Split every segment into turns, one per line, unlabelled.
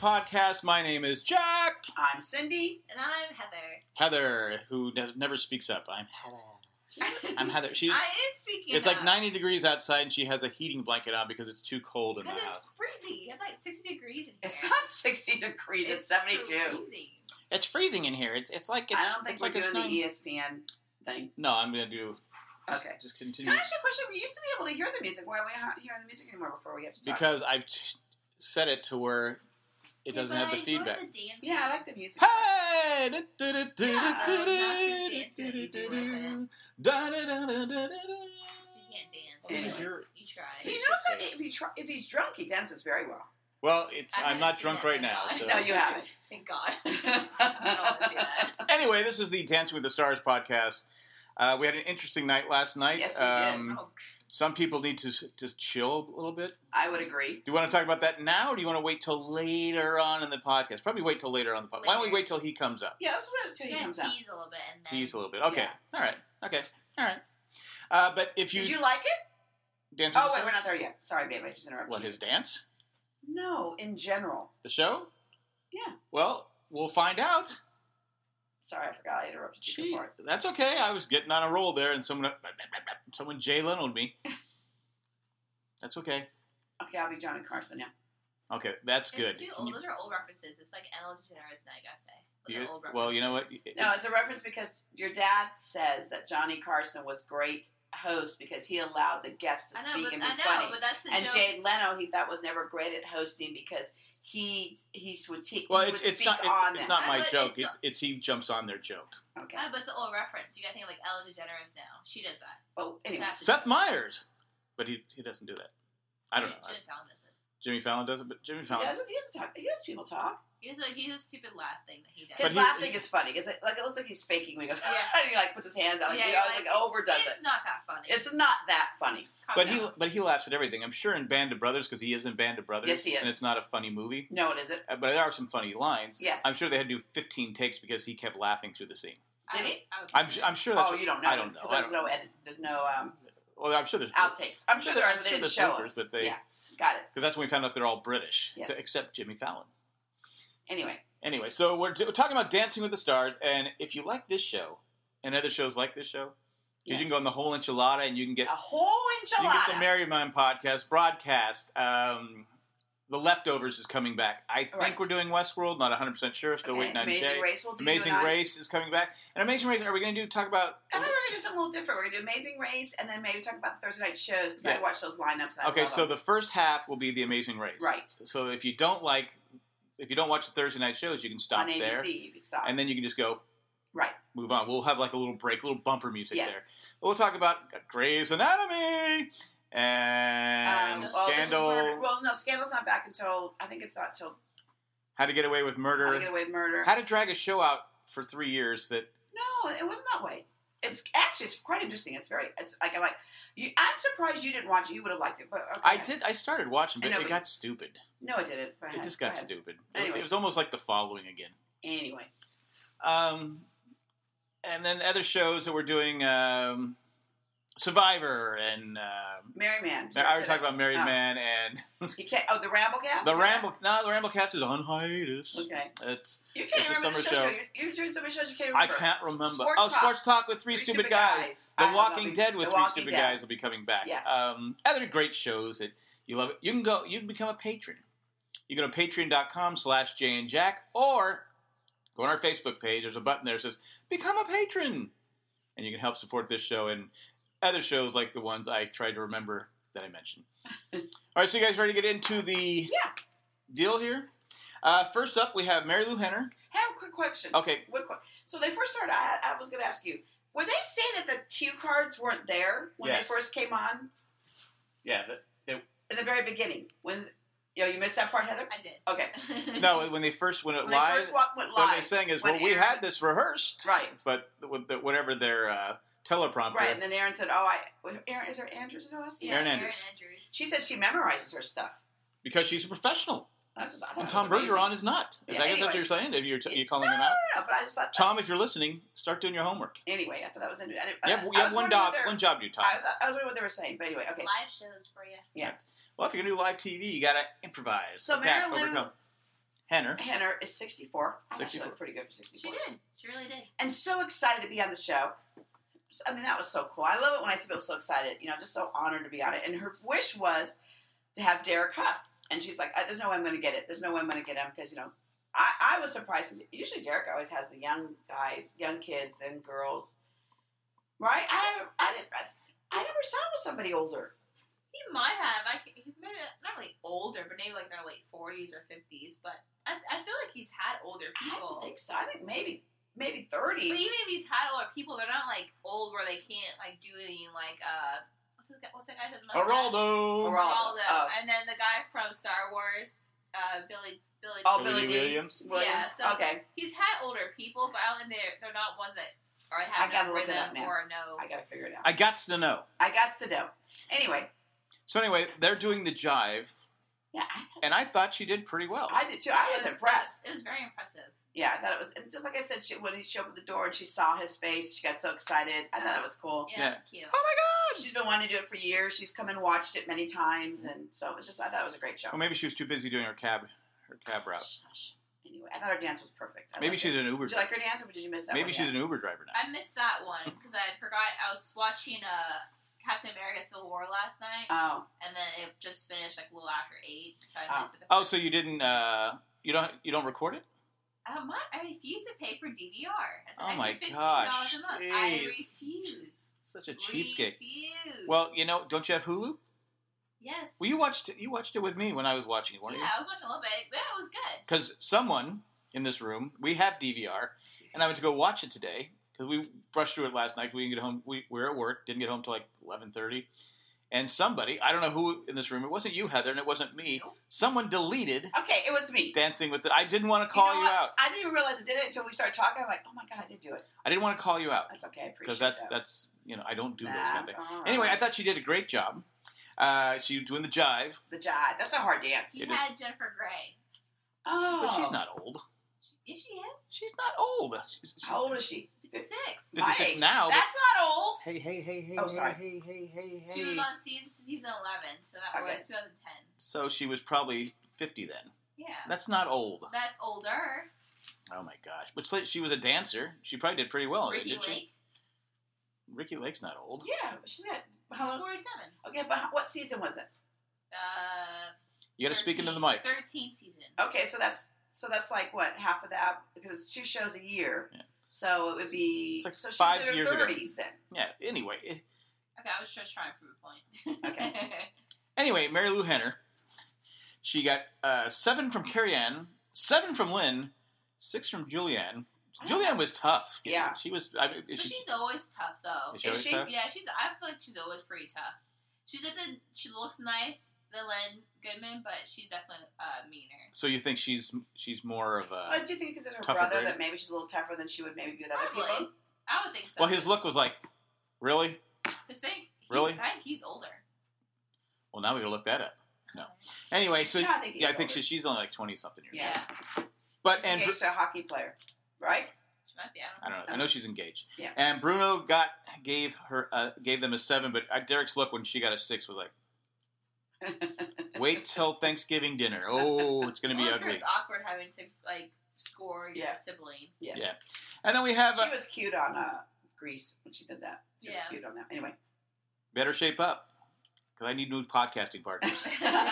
Podcast. My name is Jack.
I'm Cindy.
And I'm Heather.
Heather, who never speaks up. I'm Heather. I'm Heather.
I am speaking
It's
up.
like 90 degrees outside, and she has a heating blanket on because it's too cold in the
Because
house.
it's freezing. You have like 60 degrees in here.
It's not 60 degrees. It's 72.
Freezing.
It's freezing in here. It's like
I don't think
it's
we're
like
doing the ESPN thing.
No, I'm going to do.
Okay.
Just continue.
Can I ask you a question? We used to be able to hear the music. Why are we not hearing the music anymore before we have to talk?
Because I've set it to where it doesn't have the feedback.
The dancing.
Yeah, I like the music.
Hey!
obnoxious dancing you do with it. You can't dance.
This is
Anyway.
your.
You try.
He knows that if he's drunk, he dances very well.
Well,
I
I'm
haven't
not
seen
drunk
that,
right
thank
now.
God.
So.
No, you haven't.
Thank God. I don't want to see that.
Anyway, this is the Dancing with the Stars podcast. We had an interesting night last night.
Yes, we did.
Oh,
Some people need to just chill a little bit.
I would agree.
Do you want to talk about that now, or do you want to wait till later on in the podcast? Probably wait till later on the podcast. Why don't we
Later.
wait till he comes up?
Yeah, let's wait until
you
he
gotta
comes out.
tease a little bit and then...
Tease a little bit. Okay.
Yeah.
All right. Okay. All right. But if you...
Did you like it?
Dancing
Oh,
with the
wait, we're not
Stars?
there yet. Sorry, babe, I just interrupted
What,
you.
his dance?
No, in general.
The show?
Yeah.
Well, we'll find out.
Sorry, I forgot I interrupted you
Gee,
before.
that's okay. I was getting on a roll there, and someone Jay Leno'd me. That's okay.
Okay, I'll be Johnny Carson now.
Okay, that's good.
It's too old. Those are old references. It's like Ellen DeGeneres now, I gotta say. Those are old
Well, you know what?
references.
No, it's a reference because your dad says that Johnny Carson was great host because he allowed the guests to speak and be funny.
But that's the
And
joke.
Jay Leno, he thought was never great at hosting because he would
Well,
he would
it's
speak
not
on
it's
them.
not my
But
joke.
it's-
It's he jumps on their joke.
Okay.
But it's an old reference. You gotta think of like Ellen DeGeneres now. She does that.
Well, anyway,
That's-
Seth Meyers, but he doesn't do that. I don't know.
Jimmy Fallon does it.
Jimmy Fallon does it, but Jimmy
he
Fallon.
doesn't talk. He lets people talk.
He has a stupid laugh thing that he does.
But
His
he-
laughing is funny. It looks like he's faking when he goes,
Yeah.
and he like puts his hands out, like,
Yeah,
he
you're
always, like overdoes
it's
it.
not that funny.
It's not that funny.
Calm
But
down.
he laughs at everything. I'm sure in Band of Brothers because he is in Band of Brothers.
Yes, he is.
And it's not a funny movie,
No, it isn't.
but there are some funny lines.
Yes.
I'm sure they had to do 15 takes because he kept laughing through the scene.
Did he?
I'm sure that's.
Oh, you don't know.
I don't know.
Because
I
there's
don't
no edit. There's no
Well, I'm sure there's
outtakes. I'm sure there are, but they didn't
there's
show
bloopers,
them.
but they
Yeah. Got it.
because that's when we found out they're all British,
Yes.
except Jimmy Fallon.
Anyway,
Anyway, so we're talking about Dancing with the Stars, and if you like this show and other shows like this show, because you can go on the whole enchilada and you can get
a whole
you can get the
enchilada.
Married Man podcast broadcast. The Leftovers is coming back. I think
Right.
we're doing Westworld. Not 100% sure. Still waiting on
Amazing
Jay.
Race will do.
Amazing
you and I.
Race is coming back. And Amazing Race, are we going to talk about?
I thought we were going to do something a little different. We're going to do Amazing Race and then maybe talk about the Thursday night shows because
Yeah.
I watch those lineups. And I
Okay,
love
so
them.
the first half will be the Amazing Race.
Right.
So if you don't watch the Thursday night shows, you can stop
on ABC,
there,
you can stop.
and then you can just go
Right.
move on. We'll have like a little break, a little bumper music
Yeah.
there. We'll talk about Grey's Anatomy and Scandal.
No, Scandal's not back until I think it's not till
How to Get Away with
How
Murder.
to Get Away with Murder.
How to drag a show out for 3 years that
No, it wasn't that way. It's quite interesting. It's like I'm surprised you didn't watch it. You would have liked it, but okay.
I did. I started watching,
I
but
know,
it
but-
got stupid.
No, it didn't. Go
It
ahead.
just
Go
got
ahead.
stupid.
Anyway.
It was almost like The Following again.
Anyway,
And then other shows that we're doing, Survivor and
Married Man.
I already talked about Married
Oh.
Man and
You can't. Oh, the Ramblecast.
the Ramble. No, the Ramblecast is on hiatus.
Okay.
It's
You can't
It's a
remember the
summer
show.
show.
You're doing so many shows you can't
I
remember.
can't remember.
Sports Talk.
Sports Talk with three stupid guys. The
I
Walking
love
Dead with
The
three
Walking
stupid
Dead.
guys will be coming back.
Yeah.
Other great shows that you love. You can go. You can become a patron. You go to patreon.com/Jay and Jack, or go on our Facebook page. There's a button there that says "Become a Patron," and you can help support this show and other shows like the ones I tried to remember that I mentioned. All right, so you guys ready to get into the deal here? First up, we have Mary Lou Henner.
I have a quick question.
Okay.
So they first started. I was going to ask you. Were they saying that the cue cards weren't there when
Yes.
they first came on
Yeah.
in the very beginning? When you missed that part, Heather?
I did.
Okay.
No, when they first went
When
live,
they first went
what they're
live.
saying is,
when
well, we
Aaron-
had this rehearsed,
Right.
but with whatever their teleprompter.
Right, and then Aaron said, Aaron, is there Andrews in us?
Yeah,
Aaron
Aaron
Andrews.
Andrews.
She said she memorizes her stuff.
Because she's a professional.
I thought
And
it
Tom
was amazing.
Bergeron is not. Is
Yeah,
that what you're saying? If you're calling him out?
No, but I just thought.
Tom, if you're listening, start doing your homework.
Anyway, I thought that was interesting.
You have one job to do, Tom.
I was wondering what they were saying, but anyway, okay.
Live shows for you.
Well, if you're going to do live TV, you got to improvise.
So
adapt,
Mary Lou-
overcome. Henner.
Henner is 64. I thought she
64.
looked pretty good for
She
64.
did. She really did.
And so excited to be on the show. I mean, that was so cool. I love it when I see people so excited. Just so honored to be on it. And her wish was to have Derek Huff. And she's like, there's no way I'm going to get it. There's no way I'm going to get him. Because, I was surprised. Because usually Derek always has the young guys, young kids, and girls. Right? I never saw him with somebody older.
He might have. Maybe not really older, but maybe like their late 40s or 50s. But I feel like he's had older
I
people.
don't think so. I think maybe 30s.
But even if he's had older people, they're not like old where they can't like do anything like what's that guy's mustache?
Geraldo.
Geraldo.
Oh.
And then the guy from Star Wars, Billy
Billy
Williams.
Yeah, so
okay.
he's had older people, but I don't think they're not ones that
I
have
gotta
no
look it up
rhythm
now.
or no.
I gotta figure it out.
I got to know.
I got to know. Anyway,
So anyway, they're doing the jive,
yeah,
and I thought she did pretty well.
I did too. I was impressed.
It was very impressive.
Yeah, I thought it was, and just like I said, when she opened the door and she saw his face, she got so excited. I thought it was cool.
Yeah, it was cute.
Oh my God!
She's been wanting to do it for years. She's come and watched it many times, and so it was just, I thought it was a great show.
Well, maybe she was too busy doing her cab route.
Shush. Anyway, I thought her dance was perfect.
Maybe she's an Uber.
Did you like her dance, or did you miss that
Maybe
one?
she's an Uber driver now.
I missed that one because I forgot. I was watching Captain America: Civil War last night,
Oh,
and then it just finished like a little after 8. So I missed it.
Oh, so you didn't? You don't record it?
I refuse to pay for DVR. That's
Oh
an
my
extra $15
gosh,
a month. I
jeez.
refuse.
Such a cheapskate.
Refuse.
Well, don't you have Hulu?
Yes.
Well, you watched it with me when I was watching it, weren't
yeah, I was watching a little bit. Yeah, it was good.
Because someone in this room, we have DVR, and I went to go watch it today because we brushed through it last night. We didn't get home. We were at work, didn't get home till like 11:30, and somebody, I don't know who in this room, it wasn't you, Heather, and it wasn't me.
Nope.
Someone deleted
okay, it was me.
Dancing with I didn't want to call
know
you
what?
out.
I didn't even realize I did it until we started talking. I'm like, oh my God, I did do it.
I didn't want to call you out
That's okay. I appreciate
because
that.
that's I don't do those kind of
That's
things.
all right.
Anyway, I thought she did a great job. She was doing the jive,
The jive. That's a hard dance.
You
It is.
had Jennifer Grey.
Oh.
but she's not old.
Yes, she is.
She's not old. She's
How old is she?
56.
56
My
now.
age. That's not old.
Hey, hey,
Oh, sorry.
hey.
She was on season 11, so that
Okay.
was 2010.
So she was probably 50 then.
Yeah.
That's not old.
That's older.
Oh my gosh! But she was a dancer. She probably did pretty well.
Ricky
did she?
Lake.
Ricky Lake's not old.
Yeah, she's got.
She's
How long?
47.
Okay, but what season was it?
You got to speak into the mic.
13th season.
Okay, so that's like what, half of that, because it's 2 shows a year.
Yeah.
So it would be
It's like
so she's
5
in her
years ago.
30s then.
Yeah. Anyway,
Okay, I was just trying to prove a point.
Okay.
Mary Lou Henner. She got 7 from Carrie Ann, 7 from Lynn, 6 from Julianne. Julianne was tough.
Yeah.
She was.
But she's always tough, though.
Is she
Is
always
she?
tough?
Yeah, I feel like she's always pretty tough. She looks nice, the Lynn Goodman, but she's definitely meaner.
So you think she's more of a?
But do you think because it's her
tougher
brother
grade?
that maybe she's a little tougher than she would maybe be with other
Probably.
people?
I would think so.
Well, his look was like, really? Really?
I think he's older.
Well, now we gotta look that up. No. Anyway, so
No, I think he's
yeah, I think
older.
she's only like 20 something years.
Yeah.
But
She's
and
engaged to a hockey player, right?
She might be.
I don't know. I know she's engaged.
Yeah.
And Bruno gave them a 7, but Derek's look when she got a 6 was like, wait till Thanksgiving dinner. Oh, it's gonna be
Well,
ugly.
It's awkward having to score your
Yeah.
sibling.
Yeah.
Yeah. And then we have
She was cute on Grease when she did that. She was
Yeah.
cute on that. Anyway.
better shape up because I need new podcasting partners,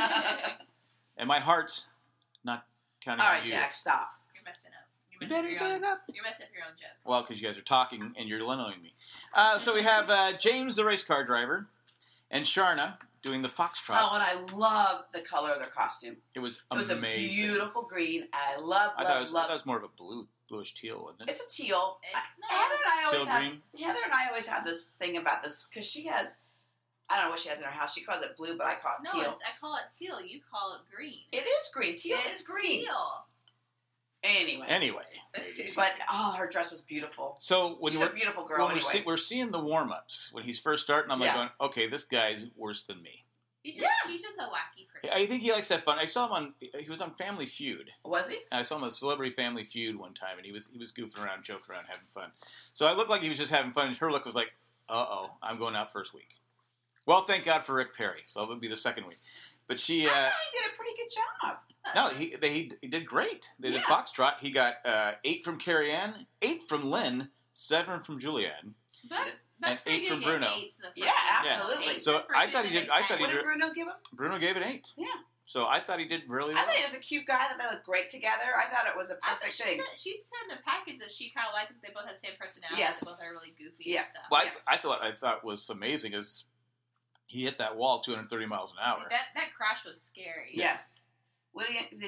and my heart's not counting
All
on
right,
you.
Jack, stop.
You're messing up.
You
You're messing
better get up.
You're messing up your own joke.
Well, because you guys are talking and you're annoying me. So we have James, the race car driver, and Sharna doing the foxtrot.
Oh, and I love the color of their costume.
It was
It was
amazing.
a beautiful green. I love,
I
love,
thought it
love.
was more of a bluish teal, wasn't it?
It's a teal.
No,
Heather and I always
Teal
have.
green?
Heather and I always have this thing about this because she has. I don't know what she has in her house. She calls it blue, but I call it
No,
teal.
I call it teal. You call it green.
It is green. Teal
It's
is green.
Teal.
Anyway, but her dress was beautiful.
So when
She's a beautiful girl.
when
Anyway,
we're seeing the warm-ups when he's first starting, I'm like
Yeah.
going, okay, this guy's worse than me.
He's just a wacky person.
I think he likes that fun. I saw him he was on Family Feud.
was he?
And I saw him on Celebrity Family Feud one time, and he was goofing around, joking around, having fun. So I looked like he was just having fun, and her look was like, uh-oh, I'm going out first week. Well, thank God for Rick Perry, so it'll be the second week. But she,
I thought he did a pretty good job.
No, he did great. They did
Yeah.
Foxtrot. He got 8 from Carrie Ann, 8 from Lynn, 7 from Julianne.
That's pretty
8
good
from
to get
Bruno.
8s in the first
Yeah,
week.
absolutely.
8s
So
in the first
I
week
thought he
and
did-
then
I thought he
What
10.
did Bruno give him?
Bruno gave it 8.
Yeah.
So I thought he did really
I
well.
thought he was a cute guy. That they looked great together. I thought it was a perfect
she
thing.
she said in the package that she kind of liked it. They both had the same personality.
Yes.
They both are really goofy
Yeah.
and stuff.
Well, I thought was amazing is he hit that wall 230 miles an hour.
That crash was scary.
Yes. Was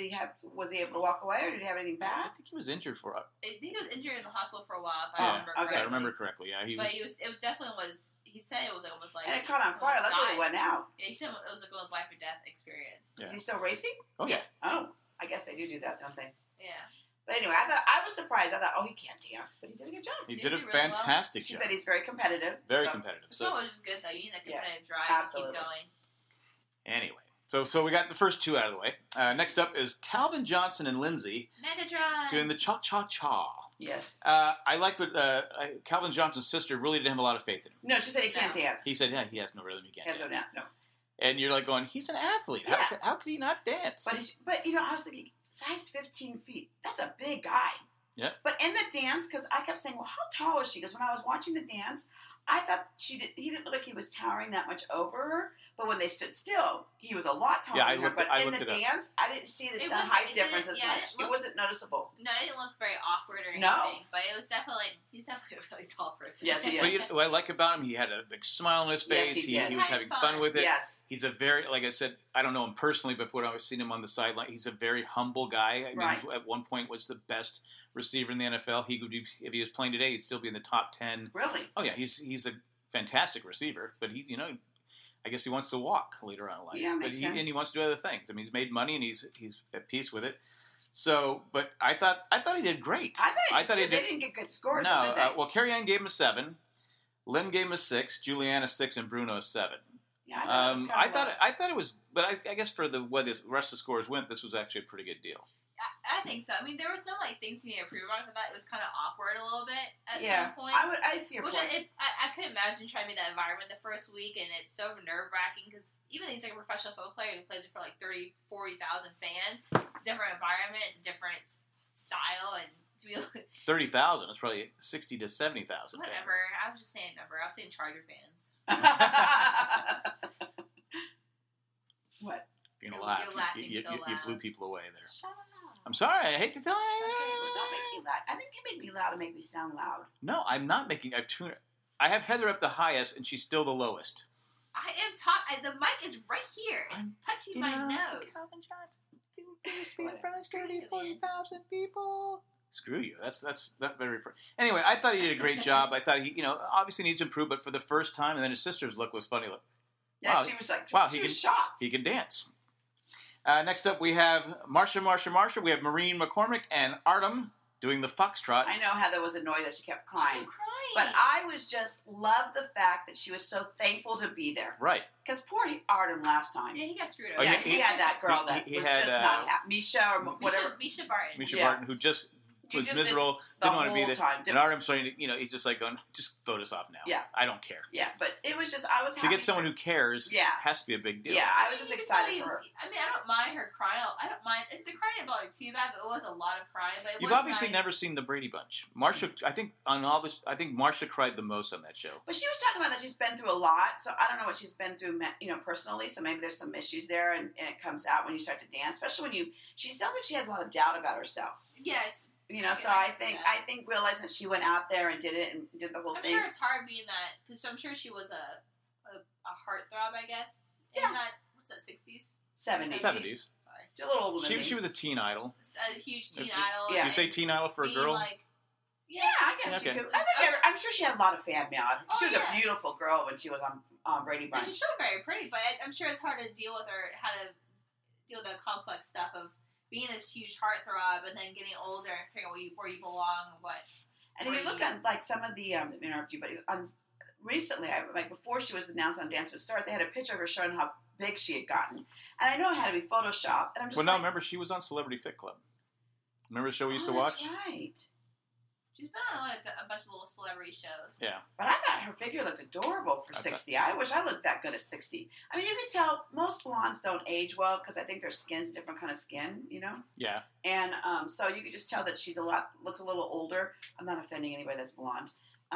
he able to walk away, or did he have anything
I
bad?
think he was injured for it.
I think he was injured in the hospital for a while, if
Oh,
I remember
okay.
correctly.
I remember correctly. Yeah, he was.
But it definitely was. He said it was almost like.
And it caught on fire.
almost
Luckily,
died.
it went out.
Yeah, he said it was like almost life or death experience.
Yeah.
Is he still racing?
Oh yeah.
Oh, I guess they do that, don't they?
Yeah.
But anyway, I was surprised. I thought, oh, he can't dance, but he did a good job.
He
Did
did a
he really well?
fantastic
She
job.
said he's very competitive.
Very
so-
competitive.
So
So
it was just good though. You need that
Yeah,
competitive drive
absolutely.
to keep going.
anyway, so we got the first 2 out of the way. Next up is Calvin Johnson and Lindsay
Megatron.
doing the cha cha cha.
Yes.
I like what Calvin Johnson's sister really didn't have a lot of faith in him.
No, she said he can't
No.
dance.
He said, "Yeah, he has no rhythm. He can't
He has no
dance."
doubt. No.
And you're like going, "He's an athlete.
Yeah.
How could he not dance?"
But you know, I was thinking, size 15 feet. That's a big guy.
Yep.
But in the dance, because I kept saying, well, how tall is she? Because when I was watching the dance, I thought he didn't look like he was towering that much over her. But when they stood still, he was a lot taller
Yeah, I
than her.
looked
But
I
in
looked
the
it up.
dance, I didn't see the
It
height
didn't-
difference as
yeah,
much.
it
It
looked-
wasn't noticeable.
No, it didn't look very awkward or anything.
No.
But it was definitely he's definitely a really tall person.
Yes, he is.
But you know, what I like about him, he had a big smile on his
Yes,
face.
he did.
He was having fun with it.
Yes.
He's a very, like I said, I don't know him personally, but when I've seen him on the sideline, he's a very humble guy. I mean,
Right.
he at one point was the best receiver in the NFL. He would be, if he was playing today, he'd still be in the top 10.
Really?
Oh yeah, he's a fantastic receiver, but he, I guess he wants to walk later on in life.
Yeah, makes sense.
And he wants to do other things. I mean, he's made money and he's at peace with it. So, but I thought he did great.
I thought they didn't get good scores.
No,
did they?
well, Carrie Ann gave him a 7, Lynn gave him a 6, Julianne a 6, and Bruno a 7.
yeah, I thought, it was
I
kind of
thought it was, but I guess for the way the rest of the scores went, this was actually a pretty good deal.
I think so. I mean, there were some things he needed to improve on. I thought it was kind of awkward a little bit at
yeah.
some point.
I see your
Which
point.
I couldn't imagine trying to be in that environment the first week, and it's so nerve-wracking because even he's like a professional football player who plays for like 30,000, 40,000 fans. It's a different environment. It's a different style, and to be
30,000. It's probably 60 to 70,000.
whatever. I was just saying a number. I was saying Charger fans.
What?
You're gonna
You're
laugh.
laughing
You
so
you blew
loud.
people away there.
Shut up.
I'm sorry. I hate to tell you.
Okay, well, don't make me loud. I think you make me loud to make me sound loud.
No, I'm not making. I have Heather up the highest, and she's still the lowest.
I am talking. The mic is right here. It's touching my nose.
Whatever.
Screw you, man.
40,000 people. Screw you. That's very. Anyway, I thought he did a great job. I thought he, obviously needs to improve, but for the first time, and then his sister's look was funny. Look,
Yeah,
Wow.
she was like,
Wow,
she
he
was
can-
shocked.
he can dance. Next up, we have Marsha. We have Maureen McCormick and Artem doing the foxtrot.
I know Heather was annoyed that she kept crying.
I'm crying.
But I was just loved the fact that she was so thankful to be there.
Right.
Because poor Artem last time.
Yeah, he got screwed
Oh,
over.
Yeah,
he-
he had that girl that
he
was
had,
just not happy. Misha or whatever.
Misha Barton.
Misha
Yeah.
Barton, who just
You
was
just
miserable,
the
didn't want to be
whole
there.
time.
And Artem's starting to, he's just like going, just throw this off now.
Yeah.
I don't care.
Yeah, but it was just, I was
To
happy
get someone
for
who cares
Yeah.
has to be a big deal.
Yeah, I was just
You can
excited
tell
for her.
I mean, I don't mind her crying. I don't mind the crying didn't bother me too bad, but it was a lot of crying. But it
You've
was
obviously
nice.
never seen the Brady Bunch. Marsha, I think on all this, Marsha cried the most on that show.
But she was talking about that she's been through a lot, so I don't know what she's been through, personally. So maybe there's some issues there, and it comes out when you start to dance, especially when she sounds like she has a lot of doubt about herself.
Yes.
So
I
I
can see
think
that.
realizing that she went out there and did it and did the whole
I'm
thing.
sure it's hard being that because I'm sure she was a heartthrob, I guess.
Yeah.
In that, what's that, 60s?
70s.
70s.
Sorry.
She's a little older than me.
She was a teen idol.
A huge teen
You-
idol.
Yeah.
You say teen idol for a
being
girl?
Like,
Yeah, I guess
Okay.
she could. I'm sure she had a lot of fan mail.
Oh,
She was
yeah.
a beautiful girl when she was on Brady
and
Bunch.
she's still very pretty, but I'm sure it's hard to deal with her, how to deal with the complex stuff of being this huge heartthrob and then getting older and figuring out where you belong and what.
And if you look at like some of the, let me interrupt you, but recently, before she was announced on Dance with Stars, they had a picture of her showing how big she had gotten. And I know it had to be Photoshop. And I'm just
Well, no, remember, she was on Celebrity Fit Club. Remember the show we used to watch?
That's right.
She's been on like a bunch of little celebrity shows.
Yeah.
But I thought her figure looked adorable for 60. I wish I looked that good at 60. I mean, you can tell most blondes don't age well because I think their skin's a different kind of skin, you know?
Yeah.
And so you could just tell that she's looks a little older. I'm not offending anybody that's blonde.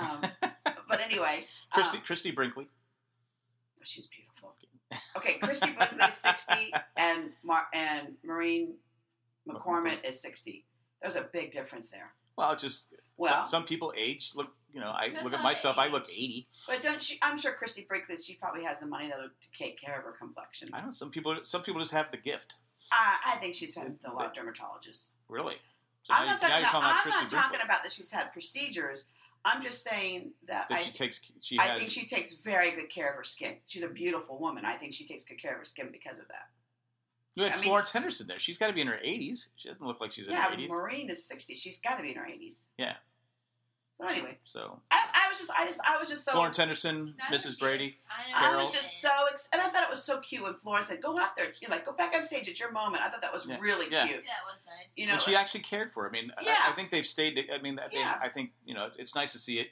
But anyway.
Christy Brinkley.
She's beautiful. Okay, Christy Brinkley is 60 and Maureen McCormick is 60. There's a big difference there.
Well, it's just some people age. Look, I look at myself. I look 80.
But I'm sure Christy Brinkley. She probably has the money to take care of her complexion.
I don't know. Some people just have the gift.
I think she's had a lot of dermatologists.
Really? So
I'm not talking
Brinkley.
about that she's had procedures. I'm just saying that I think she takes very good care of her skin. She's a beautiful woman. I think she takes good care of her skin because of that.
You had Florence Henderson there. She's got to be in her 80s. She doesn't look like she's in her 80s.
Yeah, Maureen is 60. She's got to be in her 80s.
Yeah.
So anyway.
So.
I was just so.
Florence Henderson, Mrs. Brady.
I was just so and I thought it was so cute when Florence said, "Go out there, go back on stage. It's your moment." I thought that was really cute.
Yeah, it was nice.
And she actually cared for her. I mean, I think they've stayed. I mean, I think it's nice to see it.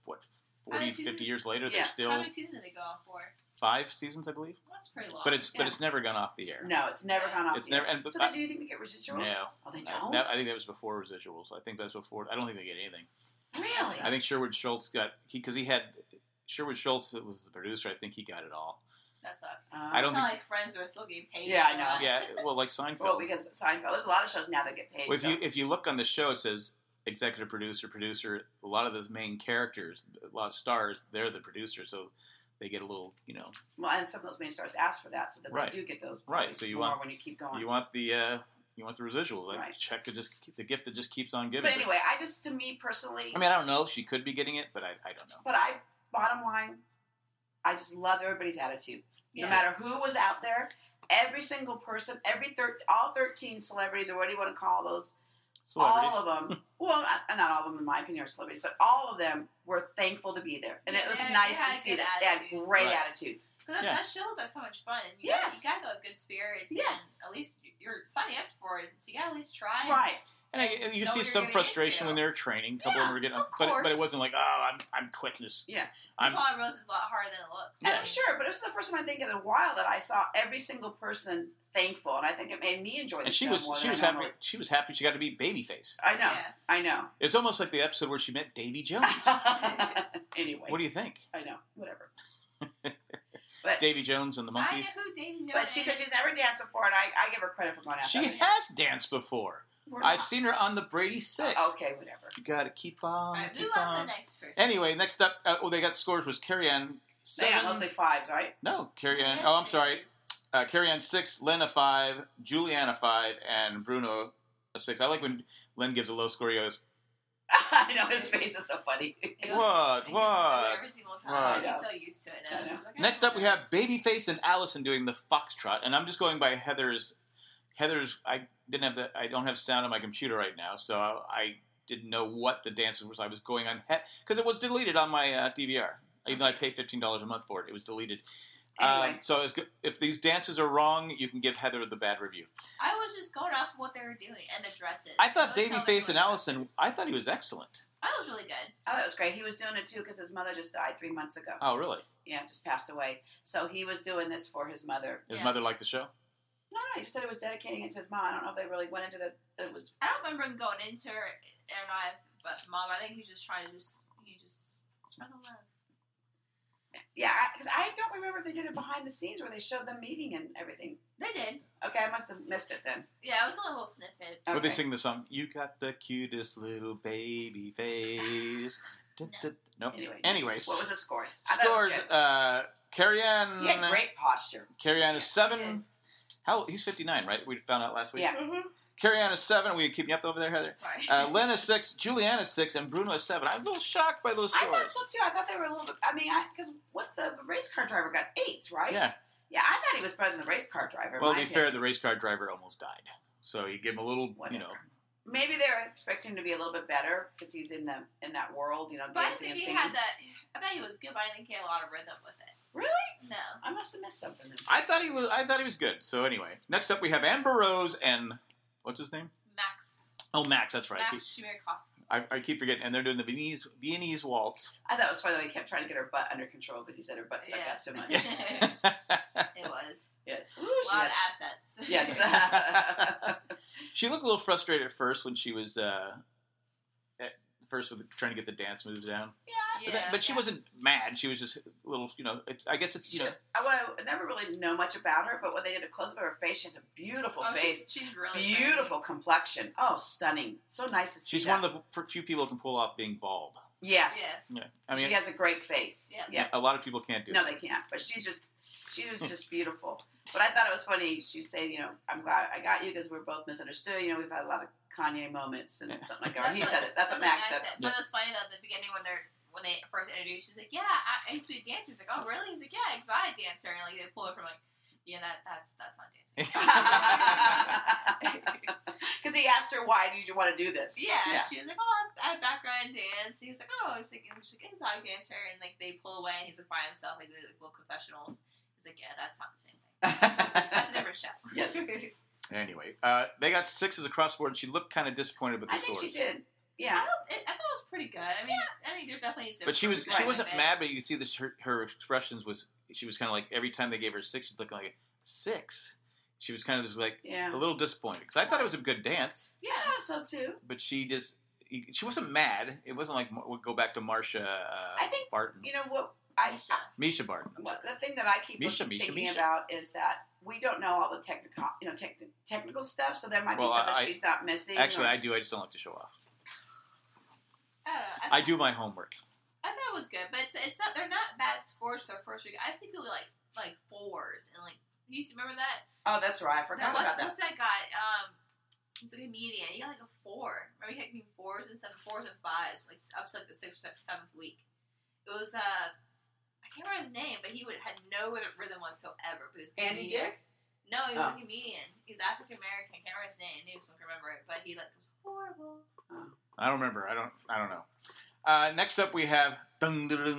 40, 50 years later, they're still.
How many seasons did they go on for?
5 seasons, I believe.
Well, that's pretty long.
But it's never gone off the air.
No, it's never gone off the air. So do you think they get residuals?
No.
Oh, they don't?
I think that was before residuals. I think that's before. I don't think they get anything.
Really?
I think Sherwood Schultz because he had Sherwood Schultz was the producer. I think he got it all.
That sucks.
I don't
it's
think
not like Friends who are still getting paid.
Yeah, I know.
Yeah, well, like Seinfeld.
Well, because Seinfeld, there's a lot of shows now that get paid.
Well, if you look on the show, it says executive producer. A lot of the main characters, a lot of stars, they're the producer, so they get a little,
Well, and some of those main stars ask for that, so that they do get those.
Right. So you want
when you keep going.
You want the residuals. Like check the gift that just keeps on giving.
But anyway, to me personally.
I mean, I don't know. She could be getting it, but I don't know.
But bottom line, I just love everybody's attitude.
Yeah.
No matter who was out there, every single person, all 13 celebrities, or what do you want to call those? All of them. Well, not all of them, in my opinion, are celebrities, but all of them were thankful to be there, and it was nice to see that they had great attitudes.
Because that shows us so much fun. And you gotta go with good spirits.
Yes.
And at least you're signing up for it, so you gotta at least try.
Right.
And you see some frustration when they're training. A couple of them were getting, but it wasn't like, I'm quitting this.
Yeah. Apollo Rose is a lot harder than it looks.
Yeah, I'm sure, but it was the first time I think in a while that I saw every single person thankful, and I think it made me enjoy the show more.
She was happy. She was happy. She got to be Babyface.
I know.
It's almost like the episode where she met Davy Jones.
Anyway,
what do you think?
I know. Whatever.
But Davy Jones and the Monkees.
I know who Davy Jones
But she said she's never danced before, and I give her credit for going out.
She has danced before. I've seen her on the Brady Six.
Okay, whatever.
You got to keep on.
All right, move on to the next person.
Anyway, next up, they got scores was Carrie Ann 7.
Yeah, mostly 5s, right?
No, Carrie Ann. Oh, I'm sorry. Carrie Ann 6, Lynn a 5, Julianne a 5, and Bruno a 6. I like when Lynn gives a low score. He goes,
I know, his face is so funny.
What?
Every single time. He's so used to it now.
Next up, we have Babyface and Allison doing the Foxtrot, and I'm just going by Heather's. I don't have sound on my computer right now, so I didn't know what the dances was. I was going on because it was deleted on my DVR. Even though I pay $15 a month for it, it was deleted.
Anyway.
So if these dances are wrong, you can give Heather the bad review.
I was just going off of what they were doing and the dresses.
I thought Babyface and Allison, I thought he was excellent.
That was really good.
Oh, that was great. He was doing it too because his mother just died 3 months ago.
Oh, really?
Yeah, just passed away. So he was doing this for his mother.
His mother liked the show?
No, he just said it was dedicating it to his mom. I don't know if they really went into that. It was.
I don't remember him going into it or not, but Mom, I think he was just trying to spread the love.
Yeah, because I don't remember if they did it behind the scenes where they showed them meeting and everything.
They did.
Okay, I must have missed it then.
Yeah, it was a little snippet.
Okay. Where they sing the song, "You got the cutest little baby face." No. Anyways.
What was the scores?
Scores, Carrie Ann.
He had great posture.
Carrie Ann is 7. He's 59, right? We found out last week.
Yeah. Mm-hmm.
Carrie Ann is 7. Will you keep me up over there, Heather?
Sorry.
Lynn is 6. Julianne is 6. And Bruno is 7. I was a little shocked by those scores.
I thought so, too. I thought they were a little bit... I mean, because the race car driver got 8s, right?
Yeah.
Yeah, I thought he was better than the race car driver.
Well, to be fair, the race car driver almost died. So you give him a little,
Maybe they're expecting him to be a little bit better because he's in that world,
But
dancing and singing.
I thought he was good, but I didn't get a lot of rhythm with it.
Really?
No.
I must have missed something.
I thought he was good. So anyway, next up we have Amber Rose and what's his name?
Max.
Oh, Max. That's right.
Max Schmearkoff.
I keep forgetting. And they're doing the Viennese waltz.
I thought it was funny that he kept trying to get her butt under control, but he said her butt stuck out too much.
It was.
Yes.
A lot of assets.
Yes.
She looked a little frustrated at first when she was with trying to get the dance moves down. But she wasn't mad. She was just a little, I guess it's,
I never really know much about her, but when they did a close-up of her face, she has a beautiful face.
She's really
beautiful complexion. Oh, stunning. So nice to see.
She's one of the few people who can pull off being bald.
Yes.
Yeah. I mean,
she has a great face. Yeah.
A lot of people can't do
No,
that.
they can't. But she was just beautiful. But I thought it was funny. She said, I'm glad I got you because we're both misunderstood. We've had a lot of Kanye moments and something like that. He said it. That's what Max said.
But it was funny though at the beginning when they first introduced, she's like, "Yeah, I used to be a dancer." He's like, "Oh, really?" He's like, "Yeah, exotic dancer." And like they pull it from like, "Yeah, that's not dancing."
Because he asked her, "Why did you want to do this?"
Yeah, she was like, "Oh, I have background in dance." He was like, "Oh," she's like exotic dancer, and like they pull away, and he's like by himself, like the little confessionals. He's like, "Yeah, that's not the same thing. That's a different show."
Yes.
Anyway, they got 6s across the board, and she looked kind of disappointed with the scores.
I think she did. Yeah.
I thought it was pretty good. I mean, I think there's definitely some.
But she wasn't mad, but you could see this. Her expressions she was kind of like every time they gave her 6, she's looking like 6. She was kind of just like a little disappointed because I thought it was a good dance.
Yeah, I thought so too.
But she wasn't mad. It wasn't like we'll go back to Marsha. I think Barton.
You know what?
Misha Barton.
The thing that I keep thinking about is that we don't know all the technical stuff, so there might be stuff that she's not missing.
Actually, I do. I just don't like to show off. I do my homework.
I thought it was good, but it's not. They're not bad scores for the first week. I've seen people like 4s and like. You used to remember that?
Oh, that's right. I forgot about that.
What's that guy? He's a comedian. He got like a 4. Remember he had 4s and 4s and 5s, like up to like the 6th or 7th week. It was I can't remember his name, but he had no rhythm whatsoever. But he was a
Andy Dick?
No, he was a comedian. He's African American. I can't remember his name. Maybe someone can remember it, but he was horrible.
Oh.
I don't remember. I don't know. Next up, we have.
Now,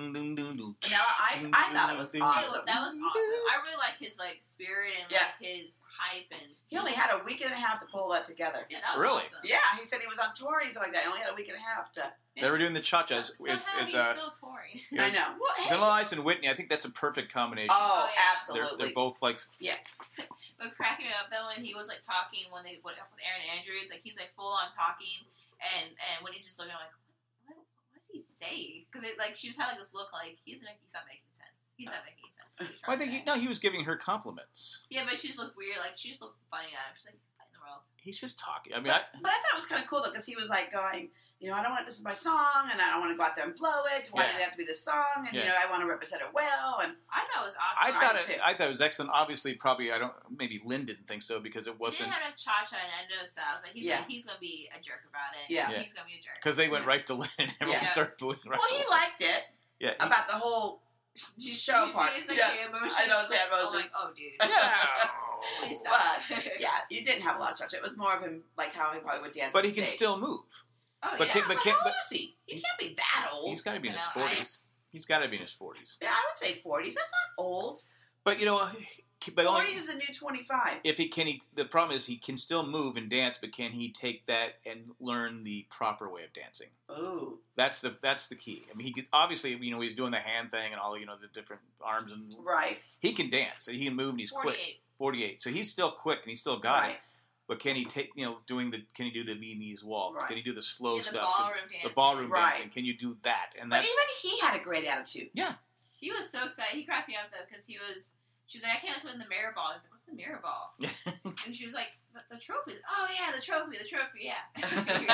I thought it was awesome.
That was awesome. I really like his spirit and his hype, and
he only had a week and a half to pull that together.
Yeah, that was
really
awesome.
Yeah, he said he was on tour. He's like that. He only had a week and a half to.
They were doing the cha-cha.
Somehow he's still touring.
Yeah.
I know. Well, hey.
Vanilla Ice and Whitney. I think that's a perfect combination.
Oh, absolutely.
They're both like.
Yeah.
It was cracking me up though when he was talking when they went up with Aaron Andrews. He's full on talking, and when he's just looking like. What does he say? Because she just had this look he's not making sense. He's not making sense.
Well, I think he was giving her compliments.
Yeah, but she just looked weird. She just looked funny at him. She's like, what in the world?
He's just talking. I mean,
but I thought it was kind of cool though because he was going. I don't want this is my song, and I don't want to go out there and blow it. Why did it have to be this song? And I want to represent it well. And
I thought it was awesome.
I thought it was excellent. Obviously, probably maybe Lynn didn't think so because it wasn't.
He didn't have enough cha-cha and endo styles. He's gonna be a jerk about it.
Yeah,
he's gonna be a jerk
because they went right to Lynn and everyone started booing. Right.
Well, he liked it.
Yeah,
about the whole show part.
I know his hand motions. Oh, dude.
Yeah.
Please stop.
But you didn't have a lot of cha-cha. It was more of him how he probably would dance.
But he can still move.
Oh,
but
yeah.
How old is he? He can't be that old.
He's got to be in his 40s. He's got to be in his 40s.
Yeah, I would say 40s. That's not old.
But
40 is a new 25.
The problem is he can still move and dance, but can he take that and learn the proper way of dancing?
Oh,
that's the key. I mean, he could obviously he's doing the hand thing and all the different arms and
right.
He can dance and he can move and he's
48.
quick. 48. So he's still quick and he's still got it. But can he take, can he do the Viennese waltz?
Right.
Can he do the slow stuff?
The
ballroom
right.
dancing. Can you do that? And
but even he had a great attitude.
Yeah.
He was so excited. He cracked me up, though, because she was like, I can't win the mirror ball. He's like, what's the mirror ball? And she was like, the trophies. Oh, yeah, the trophy, yeah.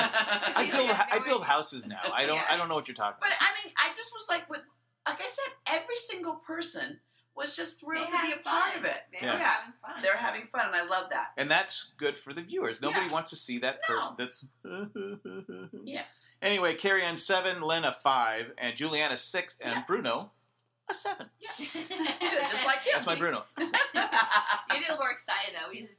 I build houses now. I don't know what you're talking about.
But, I mean, I just was like I said, every single person was just thrilled to be a part of it.
They were having fun.
They're having fun, and I love that.
And that's good for the viewers. Nobody wants to see that person that's...
Yeah.
Anyway, Carrie Ann 7, Lynn a 5, and Juliana 6, and Bruno a 7.
Yeah. Just like him.
That's my Bruno.
You're a little more excited, though. He's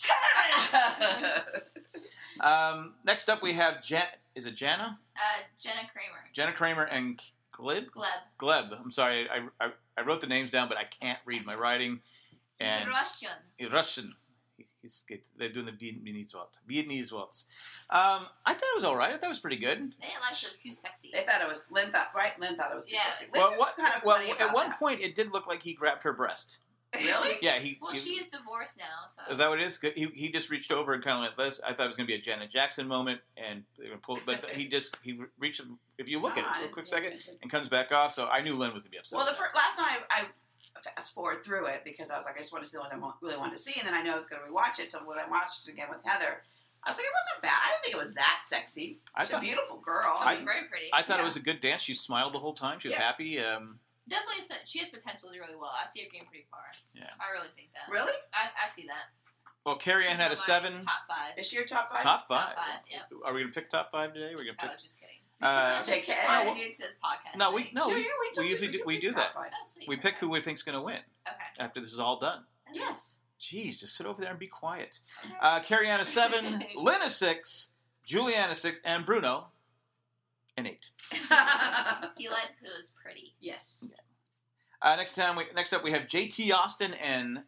10.
Next up, we have is it Jenna?
Jenna Kramer.
Jenna Kramer and Gleb. I'm sorry, I wrote the names down, but I can't read my writing. And
He's Russian.
Russian. They're doing the Vietnamese waltz. I thought it was all right. I thought it was pretty good.
They didn't like those too sexy.
They thought it was Lynn thought it was too
Yeah.
sexy. Lynn was kind of funny about
at one
that.
point, it did look like he grabbed her breast.
Really?
Yeah,
Well, she is divorced now, so.
Is that what it is? He just reached over and kind of went, "This." I thought it was going to be a Janet Jackson moment, and they were pulled, but he reached. If you look at it for a quick second, and comes back off, so I knew Lynn was going to be upset.
Well, last night I fast forward through it because I was like, I just wanted to see what I really wanted to see, and then I know I was going to rewatch it. So when I watched it again with Heather, I was like, it wasn't bad. I didn't think it was that sexy. She's a beautiful girl.
Very pretty.
I thought it was a good dance. She smiled the whole time. She was happy.
Definitely, she has potential to do really well. I see her getting pretty far.
Yeah.
I really think that.
Really?
I see that.
Well, Carrie Ann had a 7.
Top 5.
Is she your top 5?
Top 5.
Top 5, yep.
Are we going to pick top 5 today? We're going to
I
pick.
was just kidding.
JK.
I'm new to this podcast.
No,
thing.
we usually do that.
Oh, sweet.
We pick who we think's going to win
Okay.
after this is all done.
Yes.
Jeez, just sit over there and be quiet.
Okay.
Carrie Ann a 7, Lynn a 6, Julianne a 6, and Bruno an 8.
He liked it was pretty.
Yes.
Next up we have JT Austin and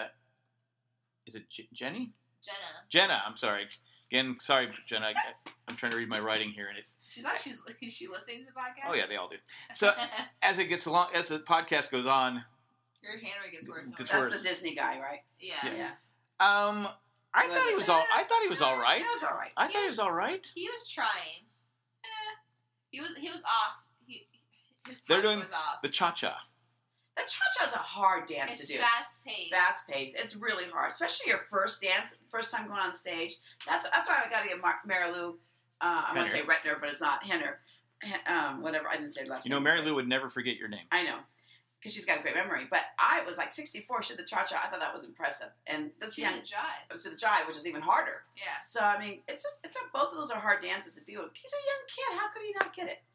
is it Jenny? Jenna. I'm sorry. Again, sorry, Jenna. I'm trying to read my writing here, and
She's she listening to the podcast.
Oh yeah, they all do. So as it gets along, as the podcast goes on,
your handwriting gets worse.
Gets
That's
worse.
the Disney guy, right?
Yeah.
I thought he was all right.
He was all right.
I thought he was all right.
He was trying. He was off. His
They're
tempo
doing
was off.
the cha-cha.
The cha-cha's a hard dance
It's
to do.
fast paced.
Fast paced. It's really hard, especially your first dance, first time going on stage. That's why I got to give Mary Lou. I want to say Retner, but it's not Henner. Whatever. I didn't say her last name.
Mary Lou would never forget your name.
I know, because she's got a great memory. But I was like 64. She did the cha-cha. I thought that was impressive. And this
To
young
the jive.
to the jive, which is even harder.
Yeah.
So I mean, both of those are hard dances to do. He's a young kid. How could he not get it?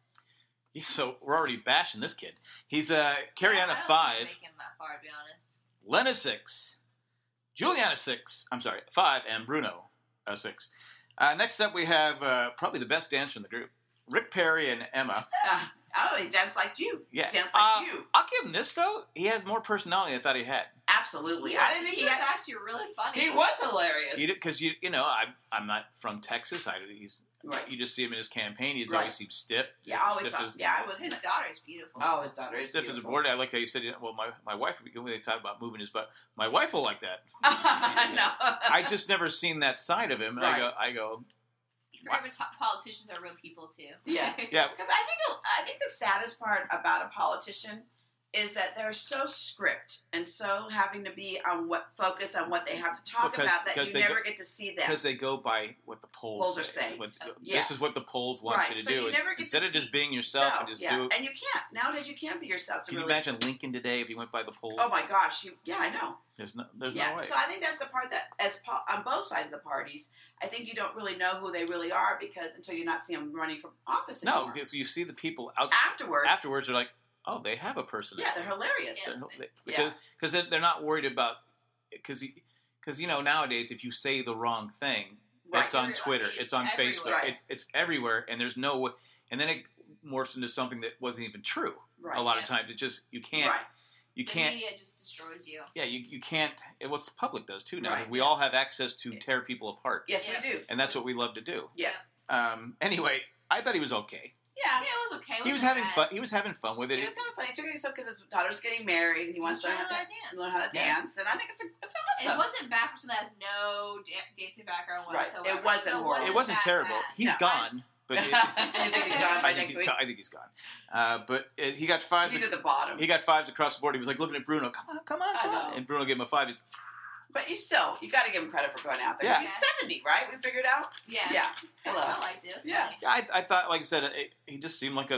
So we're already bashing this kid. He's Carrie Ann a
I don't
5,
make him that far, to be honest.
Len a 6, Julianne a 6. I'm sorry, 5, and Bruno a 6. Next up, we have probably the best dancer in the group, Rick Perry and Emma.
He danced like you.
Yeah,
Danced like you.
I'll give him this though. He had more personality than I thought he had.
Absolutely. I didn't think
he was actually really funny.
He was hilarious.
Because I'm not from Texas. You just see him in his campaign. He's always seemed stiff.
Yeah, I always
stiff
thought. I was.
His daughter's beautiful.
Oh, his daughter is
stiff as a
beautiful.
board. I like how you said, well, my wife, when they talk about moving his butt, my wife will like that.
No.
I just never seen that side of him. And
Right.
I go.
Remember, politicians are real people too.
Yeah.
Yeah.
Because I think the saddest part about a politician is that they're so script and so having to be on what they have to talk about that you never get to see them.
Because they go by what the polls
are saying.
This is what the polls want you to
so
do.
You never get
Instead
to
of just
see
being yourself and just do it.
And you can't. Nowadays you can't be yourself.
Can you imagine Lincoln today if he went by the polls?
Oh my gosh. I know.
There's no way.
So I think that's the part that, on both sides of the parties, I think you don't really know who they really are because until you're not seeing them running for office anymore.
No, because you see the people
afterwards.
Afterwards, they're like, oh, they have a personality.
Yeah, they're hilarious.
Because they're not worried about because nowadays if you say the wrong thing, it's on Twitter, it's on Facebook, it's everywhere, and there's no way, and then it morphs into something that wasn't even true.
Right.
A lot of times, it just you can't.
Right.
The media just destroys you.
Yeah, you can't. What the public does too now.
Right.
We all have access to tear people apart.
Yes, we do.
And that's what we love to do.
Yeah.
Anyway, I thought he was okay.
Yeah.
It was okay.
He was having fun. He was having fun with it.
He was having fun. He took it because his daughter's getting married and he wants to learn how to dance. And I think it's awesome.
It wasn't bad for someone that has no dancing background whatsoever.
Right. It wasn't horrible.
It wasn't terrible. He's gone. But
you think he's gone by next week?
I think he's gone. But he got 5s.
He's at the bottom.
He got 5s across the board. He was like looking at Bruno. Come on. And Bruno gave him a 5.
But you got to give him credit for going out there.
Yeah.
He's 70, right? We figured out?
Yeah.
Hello.
I liked it. It was funny.
I thought, like I said, he just seemed like a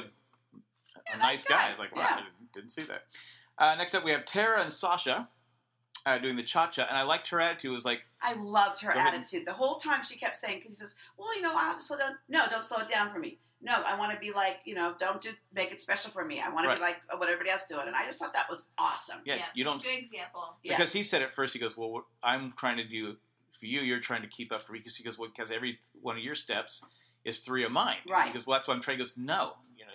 nice guy. Like, wow, I didn't see that. Next up, we have Tara and Sasha doing the cha-cha. And I liked her attitude. It was like...
I loved her attitude. The whole time she kept saying, because he says, well, I have to slow down. No, don't slow it down for me. No, I want to be like, don't make it special for me. I want to be like what everybody else doing. And I just thought that was awesome.
Yeah, you don't.
It's a good example.
Because he said at first, he goes, well, what I'm trying to do for you, you're trying to keep up for me. He goes, well, because every one of your steps is 3 of mine.
Right.
He goes, well, that's what I'm trying. He goes, no.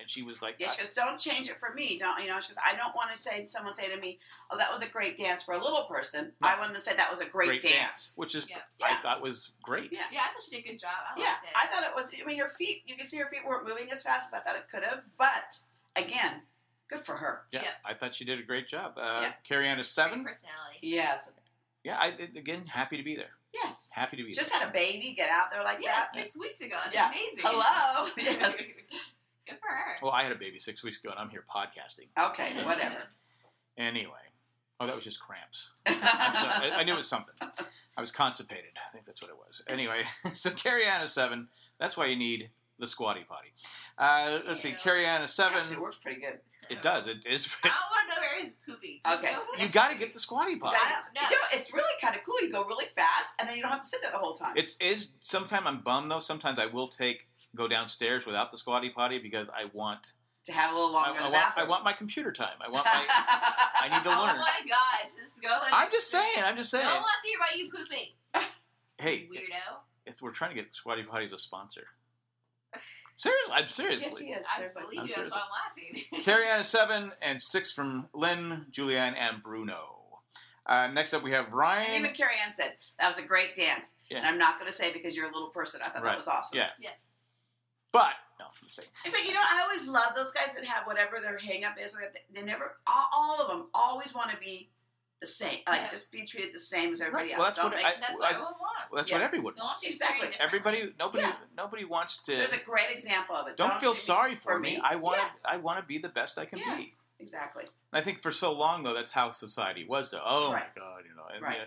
And she was like,
Yeah, she goes, don't change it for me. Don't, she goes, I don't want to someone say to me, oh, that was a great dance for a little person.
No.
I wanted to say that was a great dance.
which is,
Yeah.
I thought was great.
Yeah.
Yeah, I thought she did a good job. I
Yeah,
liked it.
I thought it was, her feet, you can see her feet weren't moving as fast as I thought it could have. But, again, good for her.
Yeah,
Yeah.
I thought she did a great job.
Yeah.
Carrie Ann is 7.
Great personality.
Yes.
Yeah, again, happy to be there.
Yes.
Happy to be
Just
there.
had a baby, get out there like
Yeah,
that.
6 weeks ago. That's
Yeah.
amazing.
Hello. Yes.
Good for her.
Well, I had a baby 6 weeks ago, and I'm here podcasting.
Okay, whatever.
Anyway. Oh, that was just cramps. I'm sorry. I knew it was something. I was constipated. I think that's what it was. Anyway, so Carrie Ann is 7. That's why you need the squatty potty. Let's see.
Ew.
Carrie Ann is 7.
Actually, it works pretty good.
It does. It is.
I don't want to know where he's pooping. Just
Okay.
go for
You
it.
got to get the squatty potty.
No.
It's really kind of cool. You go really fast, and then you don't have to sit there the whole time.
It is. Sometimes I'm bummed though. Sometimes I will go downstairs without the squatty potty because I want.
To have a little longer in the bathroom.
I want my computer time. I want my. I need to
Oh
learn.
my god, just go. Like,
I'm just saying.
No one wants to hear about you pooping.
Hey,
Weirdo.
we're trying to get Squatty Potty as a sponsor. Seriously, I'm
Yes,
seriously.
he is.
I
Seriously.
believe
I'm
you. That's
serious.
why I'm laughing.
Carrie Ann is 7, and 6 from Lynn, Julianne, and Bruno. Next up, we have
And
Ryan.
even Carrie Ann said, that was a great dance.
Yeah.
And I'm not going to say because you're a little person. I thought
Right.
that was awesome.
Yeah.
Yeah.
But no, let's see.
But I always love those guys that have whatever their hang up is. They never, all of them always want to be the same. Like,
Yeah.
just be treated the same as everybody
Right.
else.
Well, that's
Don't
what
make-
That's what everyone wants.
Well, that's
Yeah.
what everyone
No one
wants.
should be
Exactly.
treated differently.
Nobody wants to.
There's a great example of it.
Don't feel
treat me
sorry for me. I want
Yeah.
to. I want to be the best I can
Yeah.
be.
Exactly.
And I think for so long though, that's how society was. Though. Oh
Right.
my God, and,
Right.